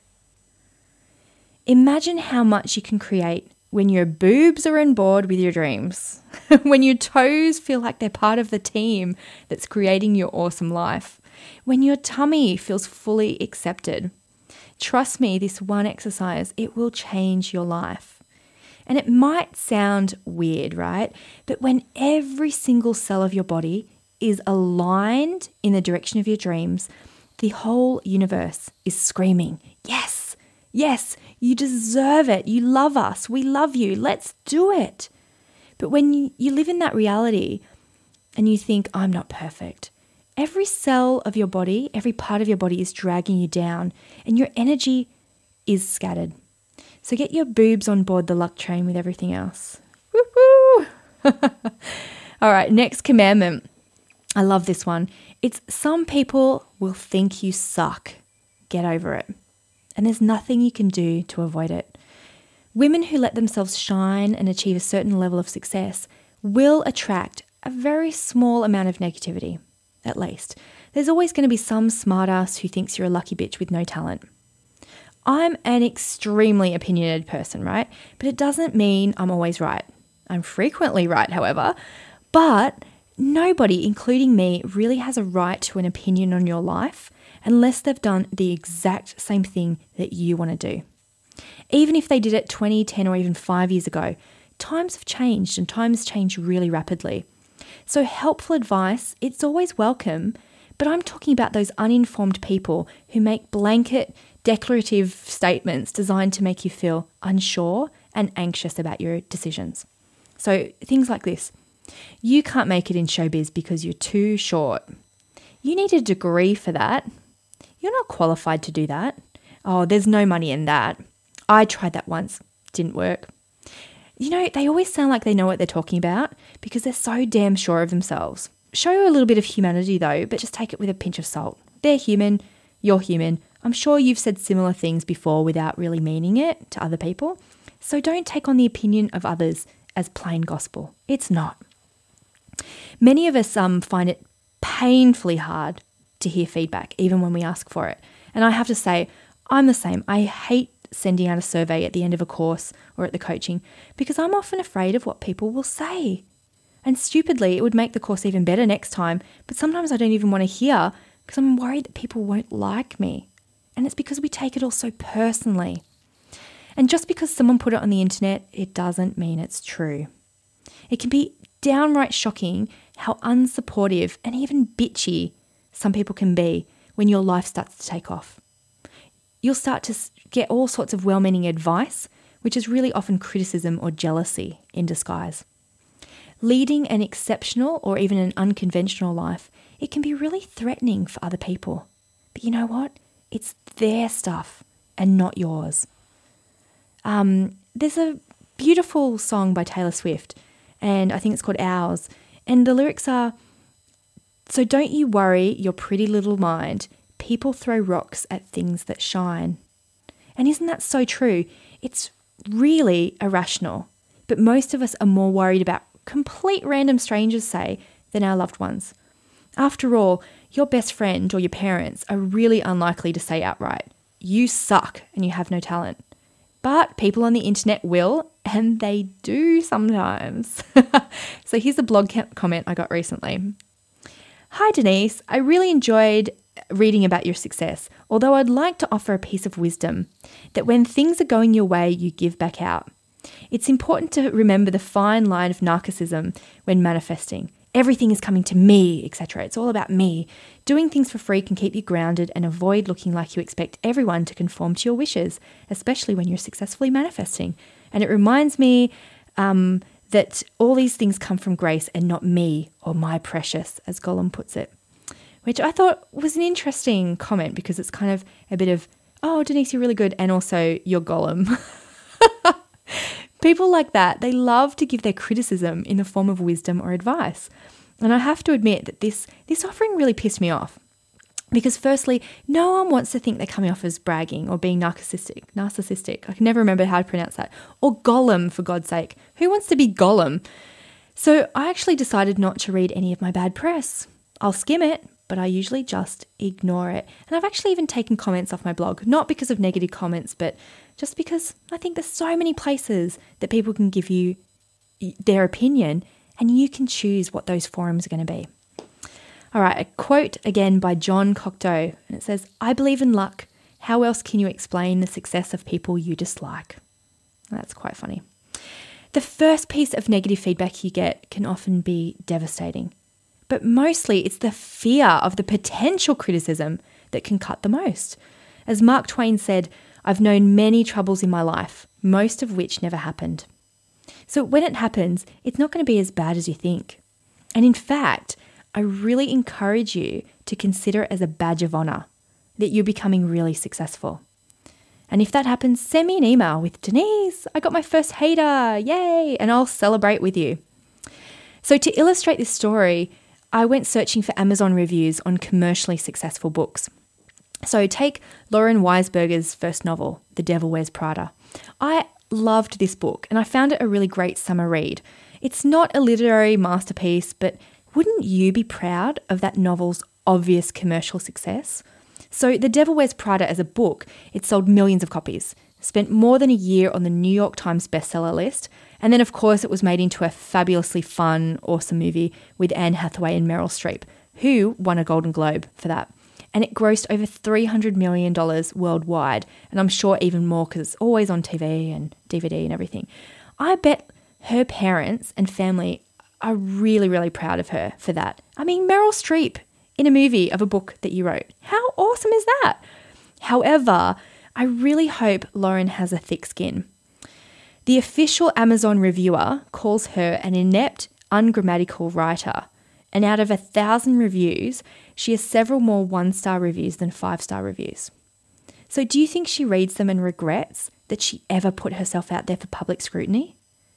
Imagine how much you can create when your boobs are on board with your dreams, when your toes feel like they're part of the team that's creating your awesome life, when your tummy feels fully accepted. Trust me, this one exercise, it will change your life. And it might sound weird, right? But when every single cell of your body is aligned in the direction of your dreams, the whole universe is screaming, yes, yes, you deserve it. You love us. We love you. Let's do it. But when you, you live in that reality and you think, I'm not perfect, every cell of your body, every part of your body is dragging you down and your energy is scattered. So get your boobs on board the luck train with everything else. Woo-hoo! All right, next commandment. I love this one. It's some people will think you suck. Get over it. And there's nothing you can do to avoid it. Women who let themselves shine and achieve a certain level of success will attract a very small amount of negativity, at least. There's always going to be some smartass who thinks you're a lucky bitch with no talent. I'm an extremely opinionated person, right? But it doesn't mean I'm always right. I'm frequently right, however, but nobody, including me, really has a right to an opinion on your life unless they've done the exact same thing that you want to do. Even if they did it twenty, ten, or even five years ago, times have changed and times change really rapidly. So helpful advice, it's always welcome, but I'm talking about those uninformed people who make blanket, declarative statements designed to make you feel unsure and anxious about your decisions. So things like this: you can't make it in showbiz because you're too short. You need a degree for that. You're not qualified to do that. Oh, there's no money in that. I tried that once. Didn't work. You know, they always sound like they know what they're talking about because they're so damn sure of themselves. Show a little bit of humanity though, but just take it with a pinch of salt. They're human. You're human. I'm sure you've said similar things before without really meaning it to other people. So don't take on the opinion of others as plain gospel. It's not. Many of us um, find it painfully hard to hear feedback, even when we ask for it. And I have to say, I'm the same. I hate sending out a survey at the end of a course or at the coaching because I'm often afraid of what people will say. And stupidly, it would make the course even better next time, but sometimes I don't even want to hear because I'm worried that people won't like me. And it's because we take it all so personally. And just because someone put it on the internet, it doesn't mean it's true. It can be downright shocking how unsupportive and even bitchy some people can be when your life starts to take off. You'll start to get all sorts of well-meaning advice, which is really often criticism or jealousy in disguise. Leading an exceptional or even an unconventional life, it can be really threatening for other people. But you know what? It's their stuff and not yours. Um, there's a beautiful song by Taylor Swift, and I think it's called Ours. And the lyrics are, "So don't you worry your pretty little mind. People throw rocks at things that shine." And isn't that so true? It's really irrational. But most of us are more worried about complete random strangers, say, than our loved ones. After all, your best friend or your parents are really unlikely to say outright, "You suck and you have no talent." But people on the internet will, and they do sometimes. So here's a blog comment I got recently. "Hi Denise, I really enjoyed reading about your success, although I'd like to offer a piece of wisdom, that when things are going your way, you give back out. It's important to remember the fine line of narcissism when manifesting. Everything is coming to me, et cetera. It's all about me. Doing things for free can keep you grounded and avoid looking like you expect everyone to conform to your wishes, especially when you're successfully manifesting. And it reminds me um, that all these things come from grace and not me or my precious," as Gollum puts it. Which I thought was an interesting comment because it's kind of a bit of, "Oh, Denise, you're really good," and also you're Gollum. People like that, they love to give their criticism in the form of wisdom or advice. And I have to admit that this, this offering really pissed me off. Because firstly, no one wants to think they're coming off as bragging or being narcissistic. Narcissistic. I can never remember how to pronounce that. Or Gollum, for God's sake. Who wants to be Gollum? So I actually decided not to read any of my bad press. I'll skim it, but I usually just ignore it. And I've actually even taken comments off my blog, not because of negative comments, but just because I think there's so many places that people can give you their opinion and you can choose what those forums are going to be. All right, a quote again by John Cocteau, and it says, "I believe in luck. How else can you explain the success of people you dislike?" That's quite funny. The first piece of negative feedback you get can often be devastating, but mostly it's the fear of the potential criticism that can cut the most. As Mark Twain said, "I've known many troubles in my life, most of which never happened." So when it happens, it's not going to be as bad as you think. And in fact, I really encourage you to consider it as a badge of honor that you're becoming really successful. And if that happens, send me an email with, "Denise, I got my first hater, yay!" and I'll celebrate with you. So to illustrate this story, I went searching for Amazon reviews on commercially successful books. So take Lauren Weisberger's first novel, The Devil Wears Prada. I loved this book and I found it a really great summer read. It's not a literary masterpiece, but wouldn't you be proud of that novel's obvious commercial success? So The Devil Wears Prada as a book, it sold millions of copies, spent more than a year on the New York Times bestseller list, and then of course it was made into a fabulously fun, awesome movie with Anne Hathaway and Meryl Streep, who won a Golden Globe for that. And it grossed over three hundred million dollars worldwide, and I'm sure even more because it's always on T V and D V D and everything. I bet her parents and family are really, really proud of her for that. I mean, Meryl Streep in a movie of a book that you wrote. How awesome is that? However, I really hope Lauren has a thick skin. The official Amazon reviewer calls her an inept, ungrammatical writer. And out of a thousand reviews, she has several more one-star reviews than five-star reviews. So do you think she reads them and regrets that she ever put herself out there for public scrutiny?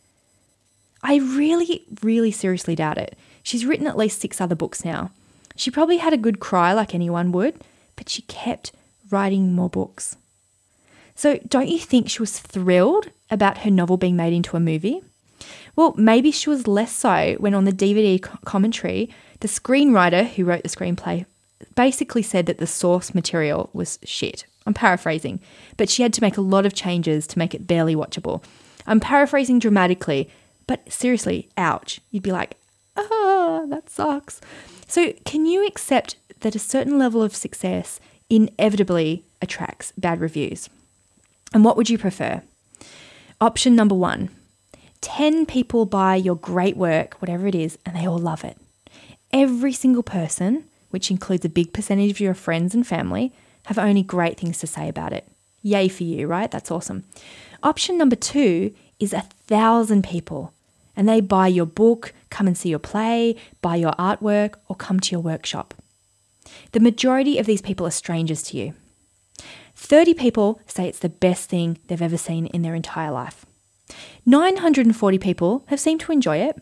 I really, really seriously doubt it. She's written at least six other books now. She probably had a good cry like anyone would, but she kept writing more books. So don't you think she was thrilled about her novel being made into a movie? Well, maybe she was less so when on the D V D commentary, the screenwriter who wrote the screenplay basically said that the source material was shit. I'm paraphrasing, but she had to make a lot of changes to make it barely watchable. I'm paraphrasing dramatically, but seriously, ouch. You'd be like, ah, that sucks. So can you accept that a certain level of success inevitably attracts bad reviews? And what would you prefer? Option number one, ten people buy your great work, whatever it is, and they all love it. Every single person, which includes a big percentage of your friends and family, have only great things to say about it. Yay for you, right? That's awesome. Option number two is a thousand people, and they buy your book, come and see your play, buy your artwork, or come to your workshop. The majority of these people are strangers to you. thirty people say it's the best thing they've ever seen in their entire life. nine hundred forty people have seemed to enjoy it,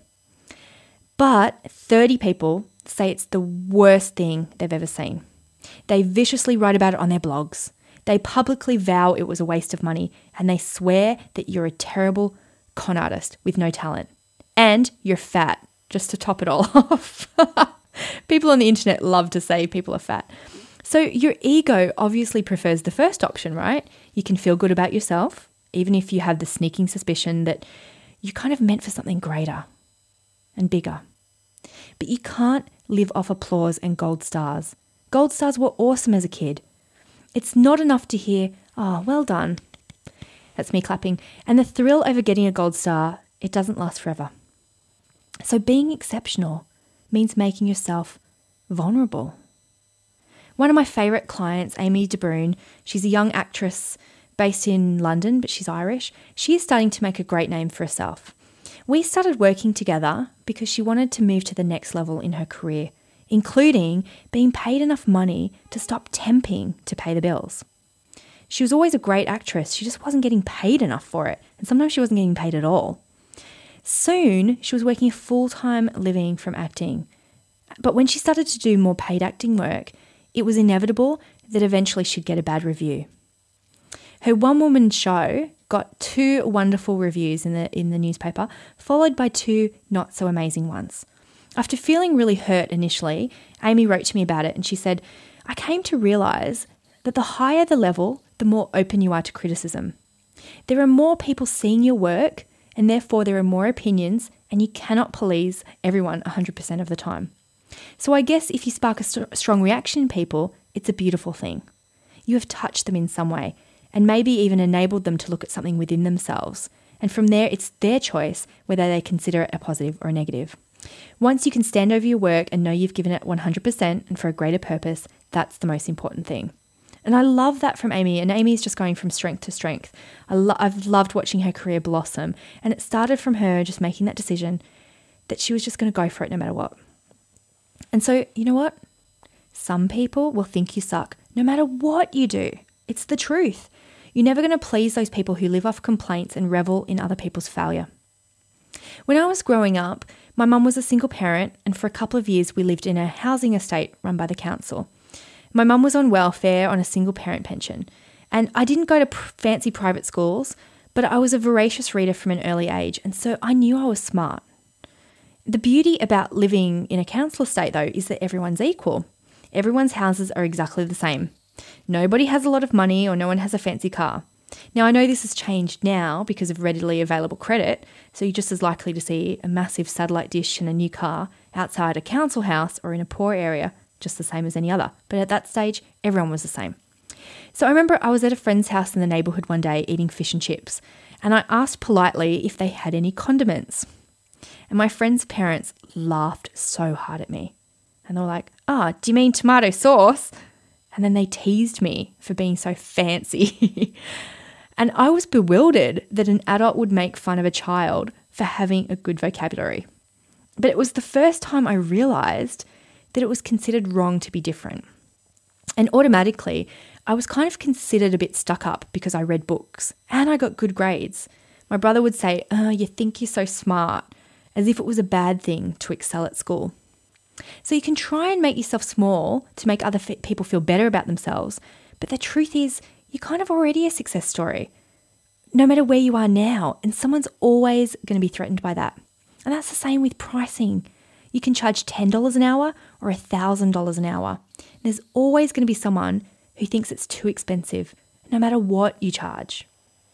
but thirty people say it's the worst thing they've ever seen. They viciously write about it on their blogs. They publicly vow it was a waste of money, and they swear that you're a terrible con artist with no talent. And you're fat, just to top it all off. People on the internet love to say people are fat. So your ego obviously prefers the first option, right? You can feel good about yourself, even if you have the sneaking suspicion that you're kind of meant for something greater and bigger. But you can't live off applause and gold stars. Gold stars were awesome as a kid. It's not enough to hear, oh, well done. That's me clapping. And the thrill over getting a gold star, it doesn't last forever. So being exceptional means making yourself vulnerable. One of my favourite clients, Amy DeBrune, she's a young actress based in London, but she's Irish. She is starting to make a great name for herself. We started working together because she wanted to move to the next level in her career, including being paid enough money to stop temping to pay the bills. She was always a great actress. She just wasn't getting paid enough for it. And sometimes she wasn't getting paid at all. Soon, she was working a full-time living from acting. But when she started to do more paid acting work, it was inevitable that eventually she'd get a bad review. Her one-woman show got two wonderful reviews in the in the newspaper, followed by two not-so-amazing ones. After feeling really hurt initially, Amy wrote to me about it and she said, I came to realise that the higher the level, the more open you are to criticism. There are more people seeing your work and therefore there are more opinions and you cannot please everyone one hundred percent of the time. So I guess if you spark a st- strong reaction in people, it's a beautiful thing. You have touched them in some way and maybe even enabled them to look at something within themselves. And from there, it's their choice whether they consider it a positive or a negative. Once you can stand over your work and know you've given it one hundred percent and for a greater purpose, that's the most important thing. And I love that from Amy, and Amy is just going from strength to strength. I lo- I've loved watching her career blossom, and it started from her just making that decision that she was just going to go for it no matter what. And so, you know what? Some people will think you suck no matter what you do. It's the truth. You're never going to please those people who live off complaints and revel in other people's failure. When I was growing up, my mum was a single parent, and for a couple of years we lived in a housing estate run by the council. My mum was on welfare on a single parent pension, and I didn't go to pr- fancy private schools, but I was a voracious reader from an early age, and so I knew I was smart. The beauty about living in a council estate, though, is that everyone's equal. Everyone's houses are exactly the same. Nobody has a lot of money or no one has a fancy car. Now, I know this has changed now because of readily available credit, so you're just as likely to see a massive satellite dish and a new car outside a council house or in a poor area, just the same as any other. But at that stage, everyone was the same. So I remember I was at a friend's house in the neighbourhood one day eating fish and chips, and I asked politely if they had any condiments. And my friend's parents laughed so hard at me. And they were like, "Ah, do you mean tomato sauce?" And then they teased me for being so fancy. And I was bewildered that an adult would make fun of a child for having a good vocabulary. But it was the first time I realised that it was considered wrong to be different. And automatically, I was kind of considered a bit stuck up because I read books and I got good grades. My brother would say, "Oh, you think you're so smart," as if it was a bad thing to excel at school. So you can try and make yourself small to make other f- people feel better about themselves. But the truth is, you're kind of already a success story, no matter where you are now, and someone's always going to be threatened by that. And that's the same with pricing. You can charge ten dollars an hour or one thousand dollars an hour. There's always going to be someone who thinks it's too expensive, no matter what you charge.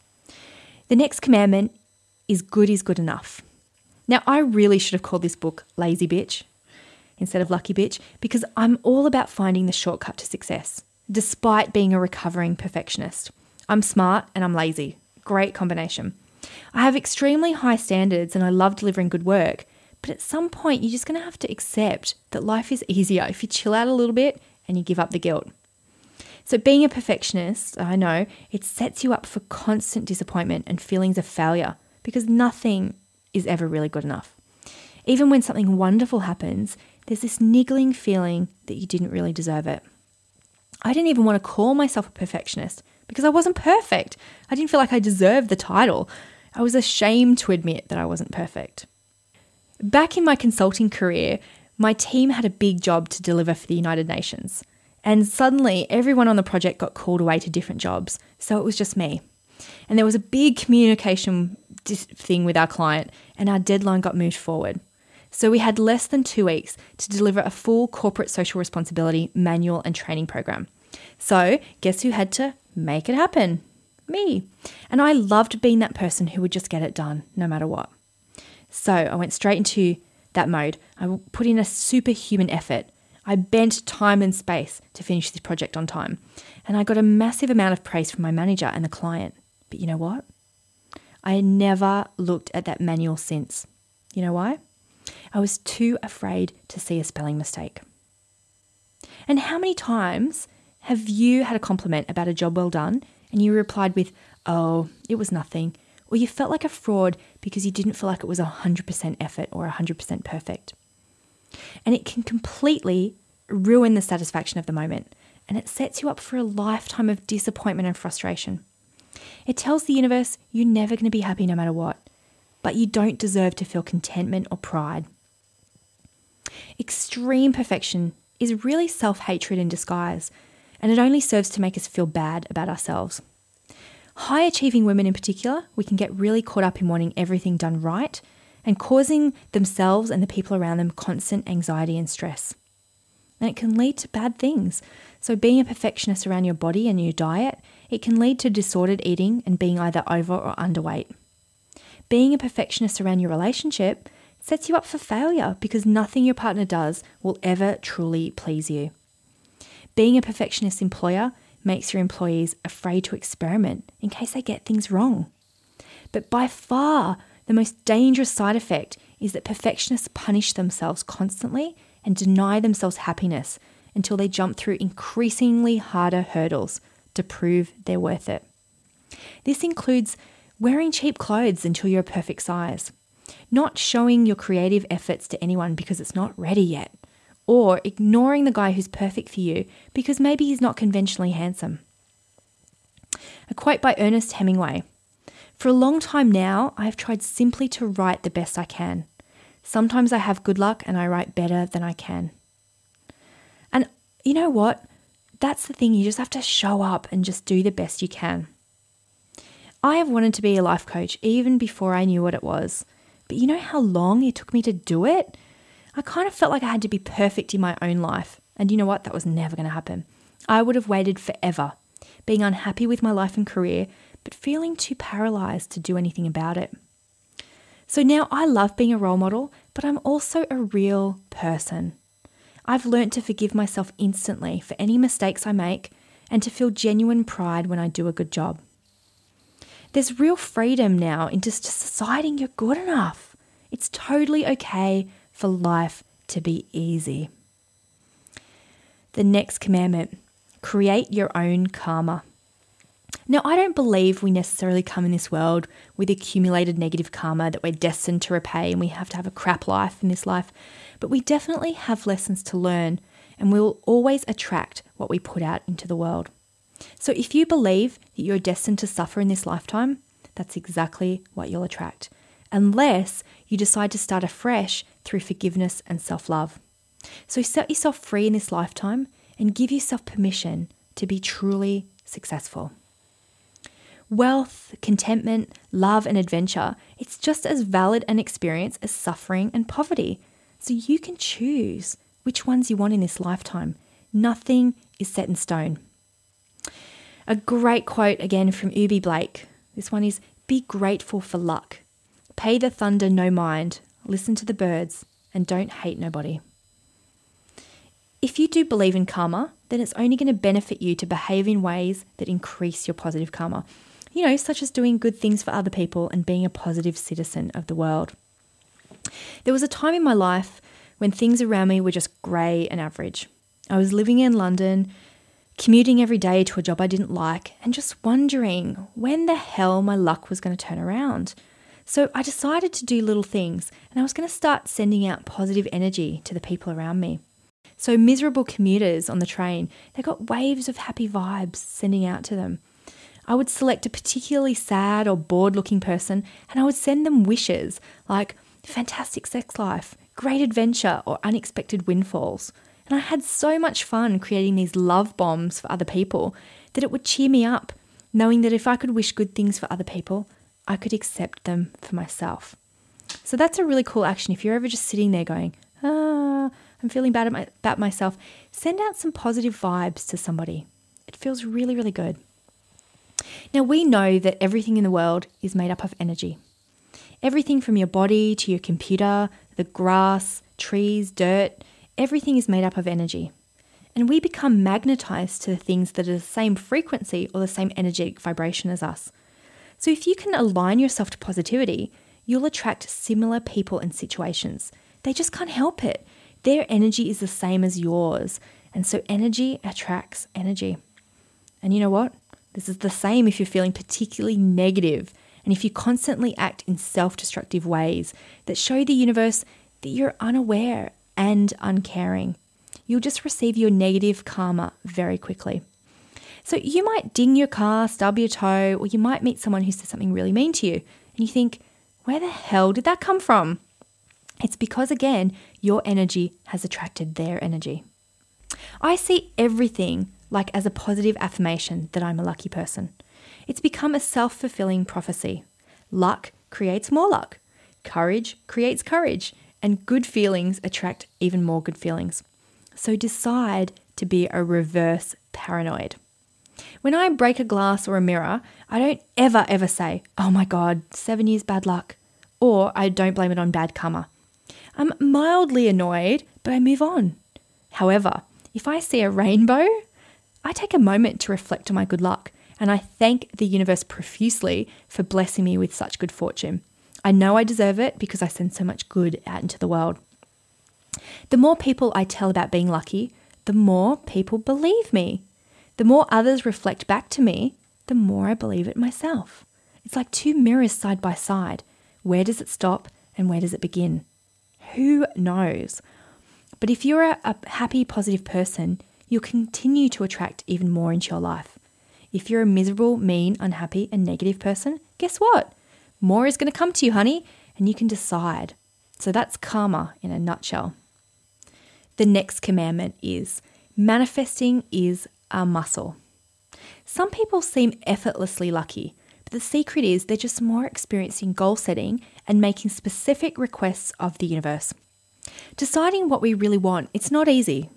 The next commandment is good is good enough. Now, I really should have called this book Lazy Bitch instead of Lucky Bitch, because I'm all about finding the shortcut to success, despite being a recovering perfectionist. I'm smart and I'm lazy. Great combination. I have extremely high standards and I love delivering good work, but at some point you're just going to have to accept that life is easier if you chill out a little bit and you give up the guilt. So being a perfectionist, I know, it sets you up for constant disappointment and feelings of failure because nothing is ever really good enough. Even when something wonderful happens, there's this niggling feeling that you didn't really deserve it. I didn't even want to call myself a perfectionist because I wasn't perfect. I didn't feel like I deserved the title. I was ashamed to admit that I wasn't perfect. Back in my consulting career, my team had a big job to deliver for the United Nations. And suddenly everyone on the project got called away to different jobs. So it was just me. And there was a big communication thing with our client and our deadline got moved forward. So we had less than two weeks to deliver a full corporate social responsibility manual and training program. So guess who had to make it happen? Me. And I loved being that person who would just get it done no matter what. So I went straight into that mode. I put in a superhuman effort. I bent time and space to finish this project on time. And I got a massive amount of praise from my manager and the client. But you know what? I never looked at that manual since. You know why? I was too afraid to see a spelling mistake. And how many times have you had a compliment about a job well done and you replied with, "Oh, it was nothing," or you felt like a fraud because you didn't feel like it was one hundred percent effort or one hundred percent perfect? And it can completely ruin the satisfaction of the moment, and it sets you up for a lifetime of disappointment and frustration. It tells the universe you're never going to be happy no matter what, but you don't deserve to feel contentment or pride. Extreme perfection is really self-hatred in disguise, and it only serves to make us feel bad about ourselves. High-achieving women in particular, we can get really caught up in wanting everything done right and causing themselves and the people around them constant anxiety and stress. And it can lead to bad things. So being a perfectionist around your body and your diet, it can lead to disordered eating and being either over or underweight. Being a perfectionist around your relationship sets you up for failure because nothing your partner does will ever truly please you. Being a perfectionist employer makes your employees afraid to experiment in case they get things wrong. But by far, the most dangerous side effect is that perfectionists punish themselves constantly and deny themselves happiness until they jump through increasingly harder hurdles to prove they're worth it. This includes wearing cheap clothes until you're a perfect size, not showing your creative efforts to anyone because it's not ready yet, or ignoring the guy who's perfect for you because maybe he's not conventionally handsome. A quote by Ernest Hemingway: "For a long time now, I have tried simply to write the best I can. Sometimes I have good luck and I write better than I can." And you know what? That's the thing. You just have to show up and just do the best you can. I have wanted to be a life coach even before I knew what it was. But you know how long it took me to do it? I kind of felt like I had to be perfect in my own life. And you know what? That was never going to happen. I would have waited forever, being unhappy with my life and career, but feeling too paralyzed to do anything about it. So now I love being a role model, but I'm also a real person. I've learnt to forgive myself instantly for any mistakes I make and to feel genuine pride when I do a good job. There's real freedom now in just deciding you're good enough. It's totally okay for life to be easy. The next commandment, create your own karma. Now, I don't believe we necessarily come in this world with accumulated negative karma that we're destined to repay and we have to have a crap life in this life, but we definitely have lessons to learn and we'll always attract what we put out into the world. So if you believe that you're destined to suffer in this lifetime, that's exactly what you'll attract, unless you decide to start afresh through forgiveness and self-love. So set yourself free in this lifetime and give yourself permission to be truly successful. Wealth, contentment, love and adventure, it's just as valid an experience as suffering and poverty. So you can choose which ones you want in this lifetime. Nothing is set in stone. A great quote again from Ubi Blake. This one is, be grateful for luck. Pay the thunder no mind. Listen to the birds and don't hate nobody. If you do believe in karma, then it's only going to benefit you to behave in ways that increase your positive karma. You know, such as doing good things for other people and being a positive citizen of the world. There was a time in my life when things around me were just grey and average. I was living in London, commuting every day to a job I didn't like, and just wondering when the hell my luck was going to turn around. So I decided to do little things, and I was going to start sending out positive energy to the people around me. So miserable commuters on the train, they got waves of happy vibes sending out to them. I would select a particularly sad or bored-looking person, and I would send them wishes like fantastic sex life, great adventure, or unexpected windfalls. And I had so much fun creating these love bombs for other people that it would cheer me up, knowing that if I could wish good things for other people, I could accept them for myself. So that's a really cool action. If you're ever just sitting there going, ah, I'm feeling bad about myself, send out some positive vibes to somebody. It feels really, really good. Now, we know that everything in the world is made up of energy. Everything from your body to your computer, the grass, trees, dirt, everything is made up of energy. And we become magnetized to the things that are the same frequency or the same energetic vibration as us. So if you can align yourself to positivity, you'll attract similar people and situations. They just can't help it. Their energy is the same as yours. And so energy attracts energy. And you know what? This is the same if you're feeling particularly negative and if you constantly act in self-destructive ways that show the universe that you're unaware and uncaring. You'll just receive your negative karma very quickly. So you might ding your car, stub your toe, or you might meet someone who says something really mean to you and you think, where the hell did that come from? It's because, again, your energy has attracted their energy. I see everything like as a positive affirmation that I'm a lucky person. It's become a self-fulfilling prophecy. Luck creates more luck. Courage creates courage. And good feelings attract even more good feelings. So decide to be a reverse paranoid. When I break a glass or a mirror, I don't ever, ever say, oh my God, seven years bad luck. Or I don't blame it on bad karma. I'm mildly annoyed, but I move on. However, if I see a rainbow, I take a moment to reflect on my good luck and I thank the universe profusely for blessing me with such good fortune. I know I deserve it because I send so much good out into the world. The more people I tell about being lucky, the more people believe me. The more others reflect back to me, the more I believe it myself. It's like two mirrors side by side. Where does it stop and where does it begin? Who knows? But if you're a, a happy, positive person, you'll continue to attract even more into your life. If you're a miserable, mean, unhappy, and negative person, guess what? More is going to come to you, honey, and you can decide. So that's karma in a nutshell. The next commandment is manifesting is a muscle. Some people seem effortlessly lucky, but the secret is they're just more experienced in goal setting and making specific requests of the universe. Deciding what we really want, it's not easy.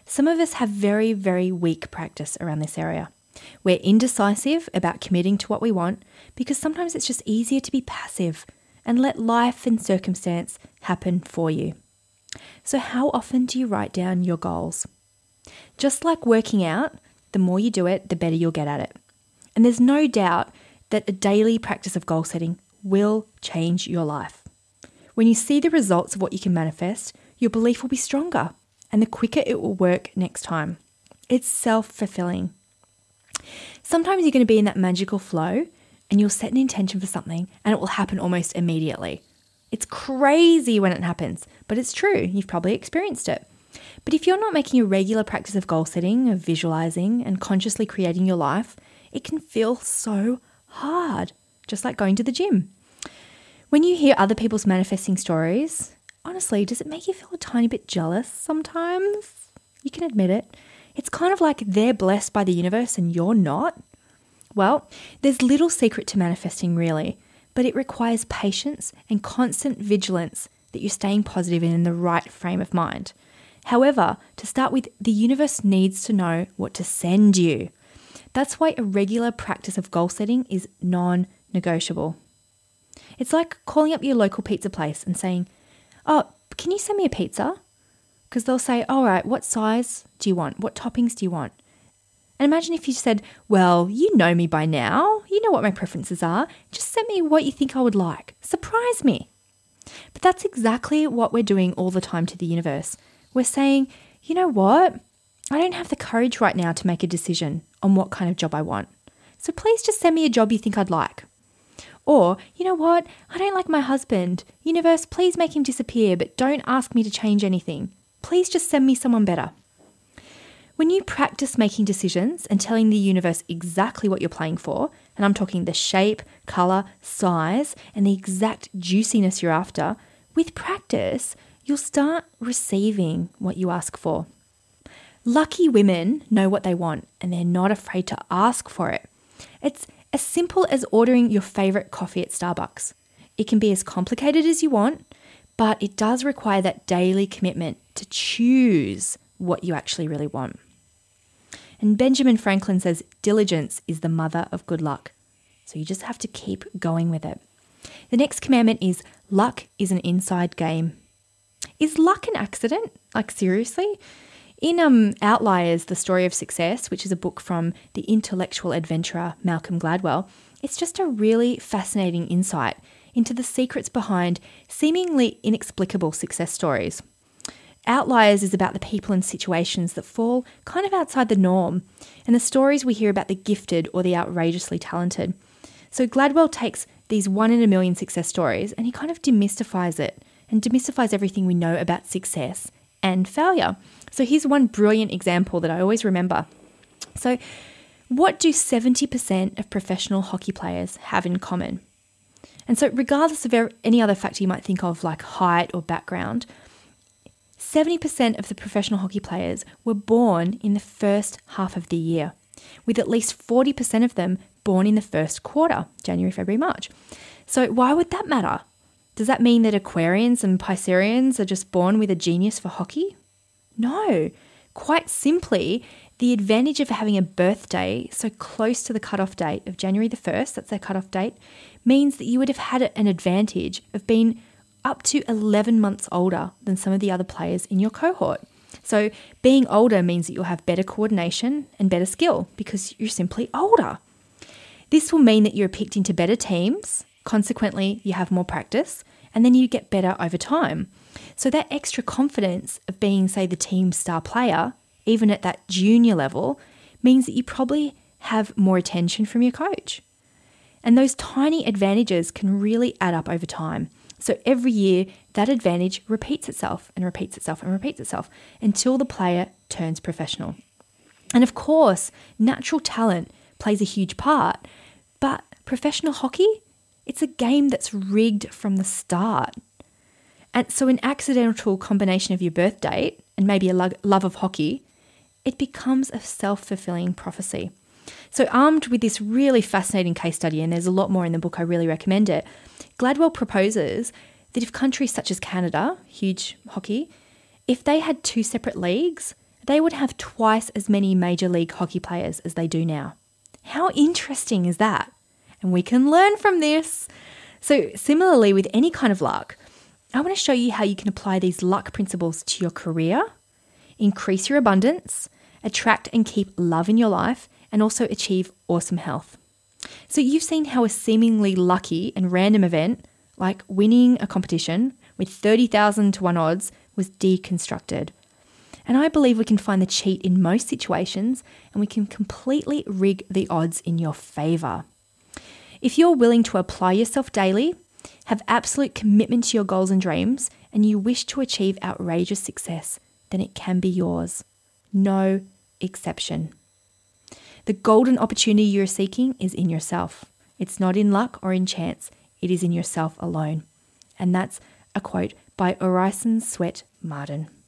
Some of us have very, very weak practice around this area. We're indecisive about committing to what we want because sometimes it's just easier to be passive and let life and circumstance happen for you. So how often do you write down your goals? Just like working out, the more you do it, the better you'll get at it. And there's no doubt that a daily practice of goal setting will change your life. When you see the results of what you can manifest, your belief will be stronger and the quicker it will work next time. It's self-fulfilling. Sometimes you're going to be in that magical flow and you'll set an intention for something and it will happen almost immediately. It's crazy when it happens, but it's true. You've probably experienced it. But if you're not making a regular practice of goal setting, of visualizing and consciously creating your life, it can feel so hard, just like going to the gym. When you hear other people's manifesting stories, honestly, does it make you feel a tiny bit jealous sometimes? You can admit it. It's kind of like they're blessed by the universe and you're not. Well, there's little secret to manifesting really, but it requires patience and constant vigilance that you're staying positive and in the right frame of mind. However, to start with, the universe needs to know what to send you. That's why a regular practice of goal setting is non-negotiable. It's like calling up your local pizza place and saying, oh, can you send me a pizza? Because they'll say, all right, what size do you want? What toppings do you want? And imagine if you said, well, you know me by now. You know what my preferences are. Just send me what you think I would like. Surprise me. But that's exactly what we're doing all the time to the universe. We're saying, you know what? I don't have the courage right now to make a decision on what kind of job I want. So please just send me a job you think I'd like. Or, you know what? I don't like my husband. Universe, please make him disappear, but don't ask me to change anything. Please just send me someone better. When you practice making decisions and telling the universe exactly what you're playing for, and I'm talking the shape, colour, size, and the exact juiciness you're after, with practice, you'll start receiving what you ask for. Lucky women know what they want and they're not afraid to ask for it. It's as simple as ordering your favourite coffee at Starbucks. It can be as complicated as you want, but it does require that daily commitment to choose what you actually really want. And Benjamin Franklin says, diligence is the mother of good luck. So you just have to keep going with it. The next commandment is, luck is an inside game. Is luck an accident? Like seriously? In um, Outliers, The Story of Success, which is a book from the intellectual adventurer Malcolm Gladwell, it's just a really fascinating insight into the secrets behind seemingly inexplicable success stories. Outliers is about the people and situations that fall kind of outside the norm and the stories we hear about the gifted or the outrageously talented. So Gladwell takes these one in a million success stories and he kind of demystifies it and demystifies everything we know about success and failure. So here's one brilliant example that I always remember. So what do seventy percent of professional hockey players have in common? And so regardless of any other factor you might think of like height or background, seventy percent of the professional hockey players were born in the first half of the year, with at least forty percent of them born in the first quarter, January, February, March. So why would that matter? Does that mean that Aquarians and Pisceans are just born with a genius for hockey? No. Quite simply, the advantage of having a birthday so close to the cutoff date of January the first, that's their cutoff date, means that you would have had an advantage of being up to eleven months older than some of the other players in your cohort. So being older means that you'll have better coordination and better skill because you're simply older. This will mean that you're picked into better teams. Consequently, you have more practice and then you get better over time. So that extra confidence of being, say, the team star player, even at that junior level, means that you probably have more attention from your coach. And those tiny advantages can really add up over time. So every year, that advantage repeats itself and repeats itself and repeats itself until the player turns professional. And of course, natural talent plays a huge part, but professional hockey, it's a game that's rigged from the start. And so an accidental combination of your birth date and maybe a lo- love of hockey, it becomes a self-fulfilling prophecy. So armed with this really fascinating case study, and there's a lot more in the book, I really recommend it, Gladwell proposes that if countries such as Canada, huge hockey, if they had two separate leagues, they would have twice as many Major League Hockey players as they do now. How interesting is that? And we can learn from this. So similarly with any kind of luck, I want to show you how you can apply these luck principles to your career, increase your abundance, attract and keep love in your life, and also achieve awesome health. So you've seen how a seemingly lucky and random event, like winning a competition with thirty thousand to one odds, was deconstructed. And I believe we can find the cheat in most situations, and we can completely rig the odds in your favor. If you're willing to apply yourself daily, have absolute commitment to your goals and dreams, and you wish to achieve outrageous success, then it can be yours. No exception. The golden opportunity you're seeking is in yourself. It's not in luck or in chance. It is in yourself alone. And that's a quote by Orison Swett Marden.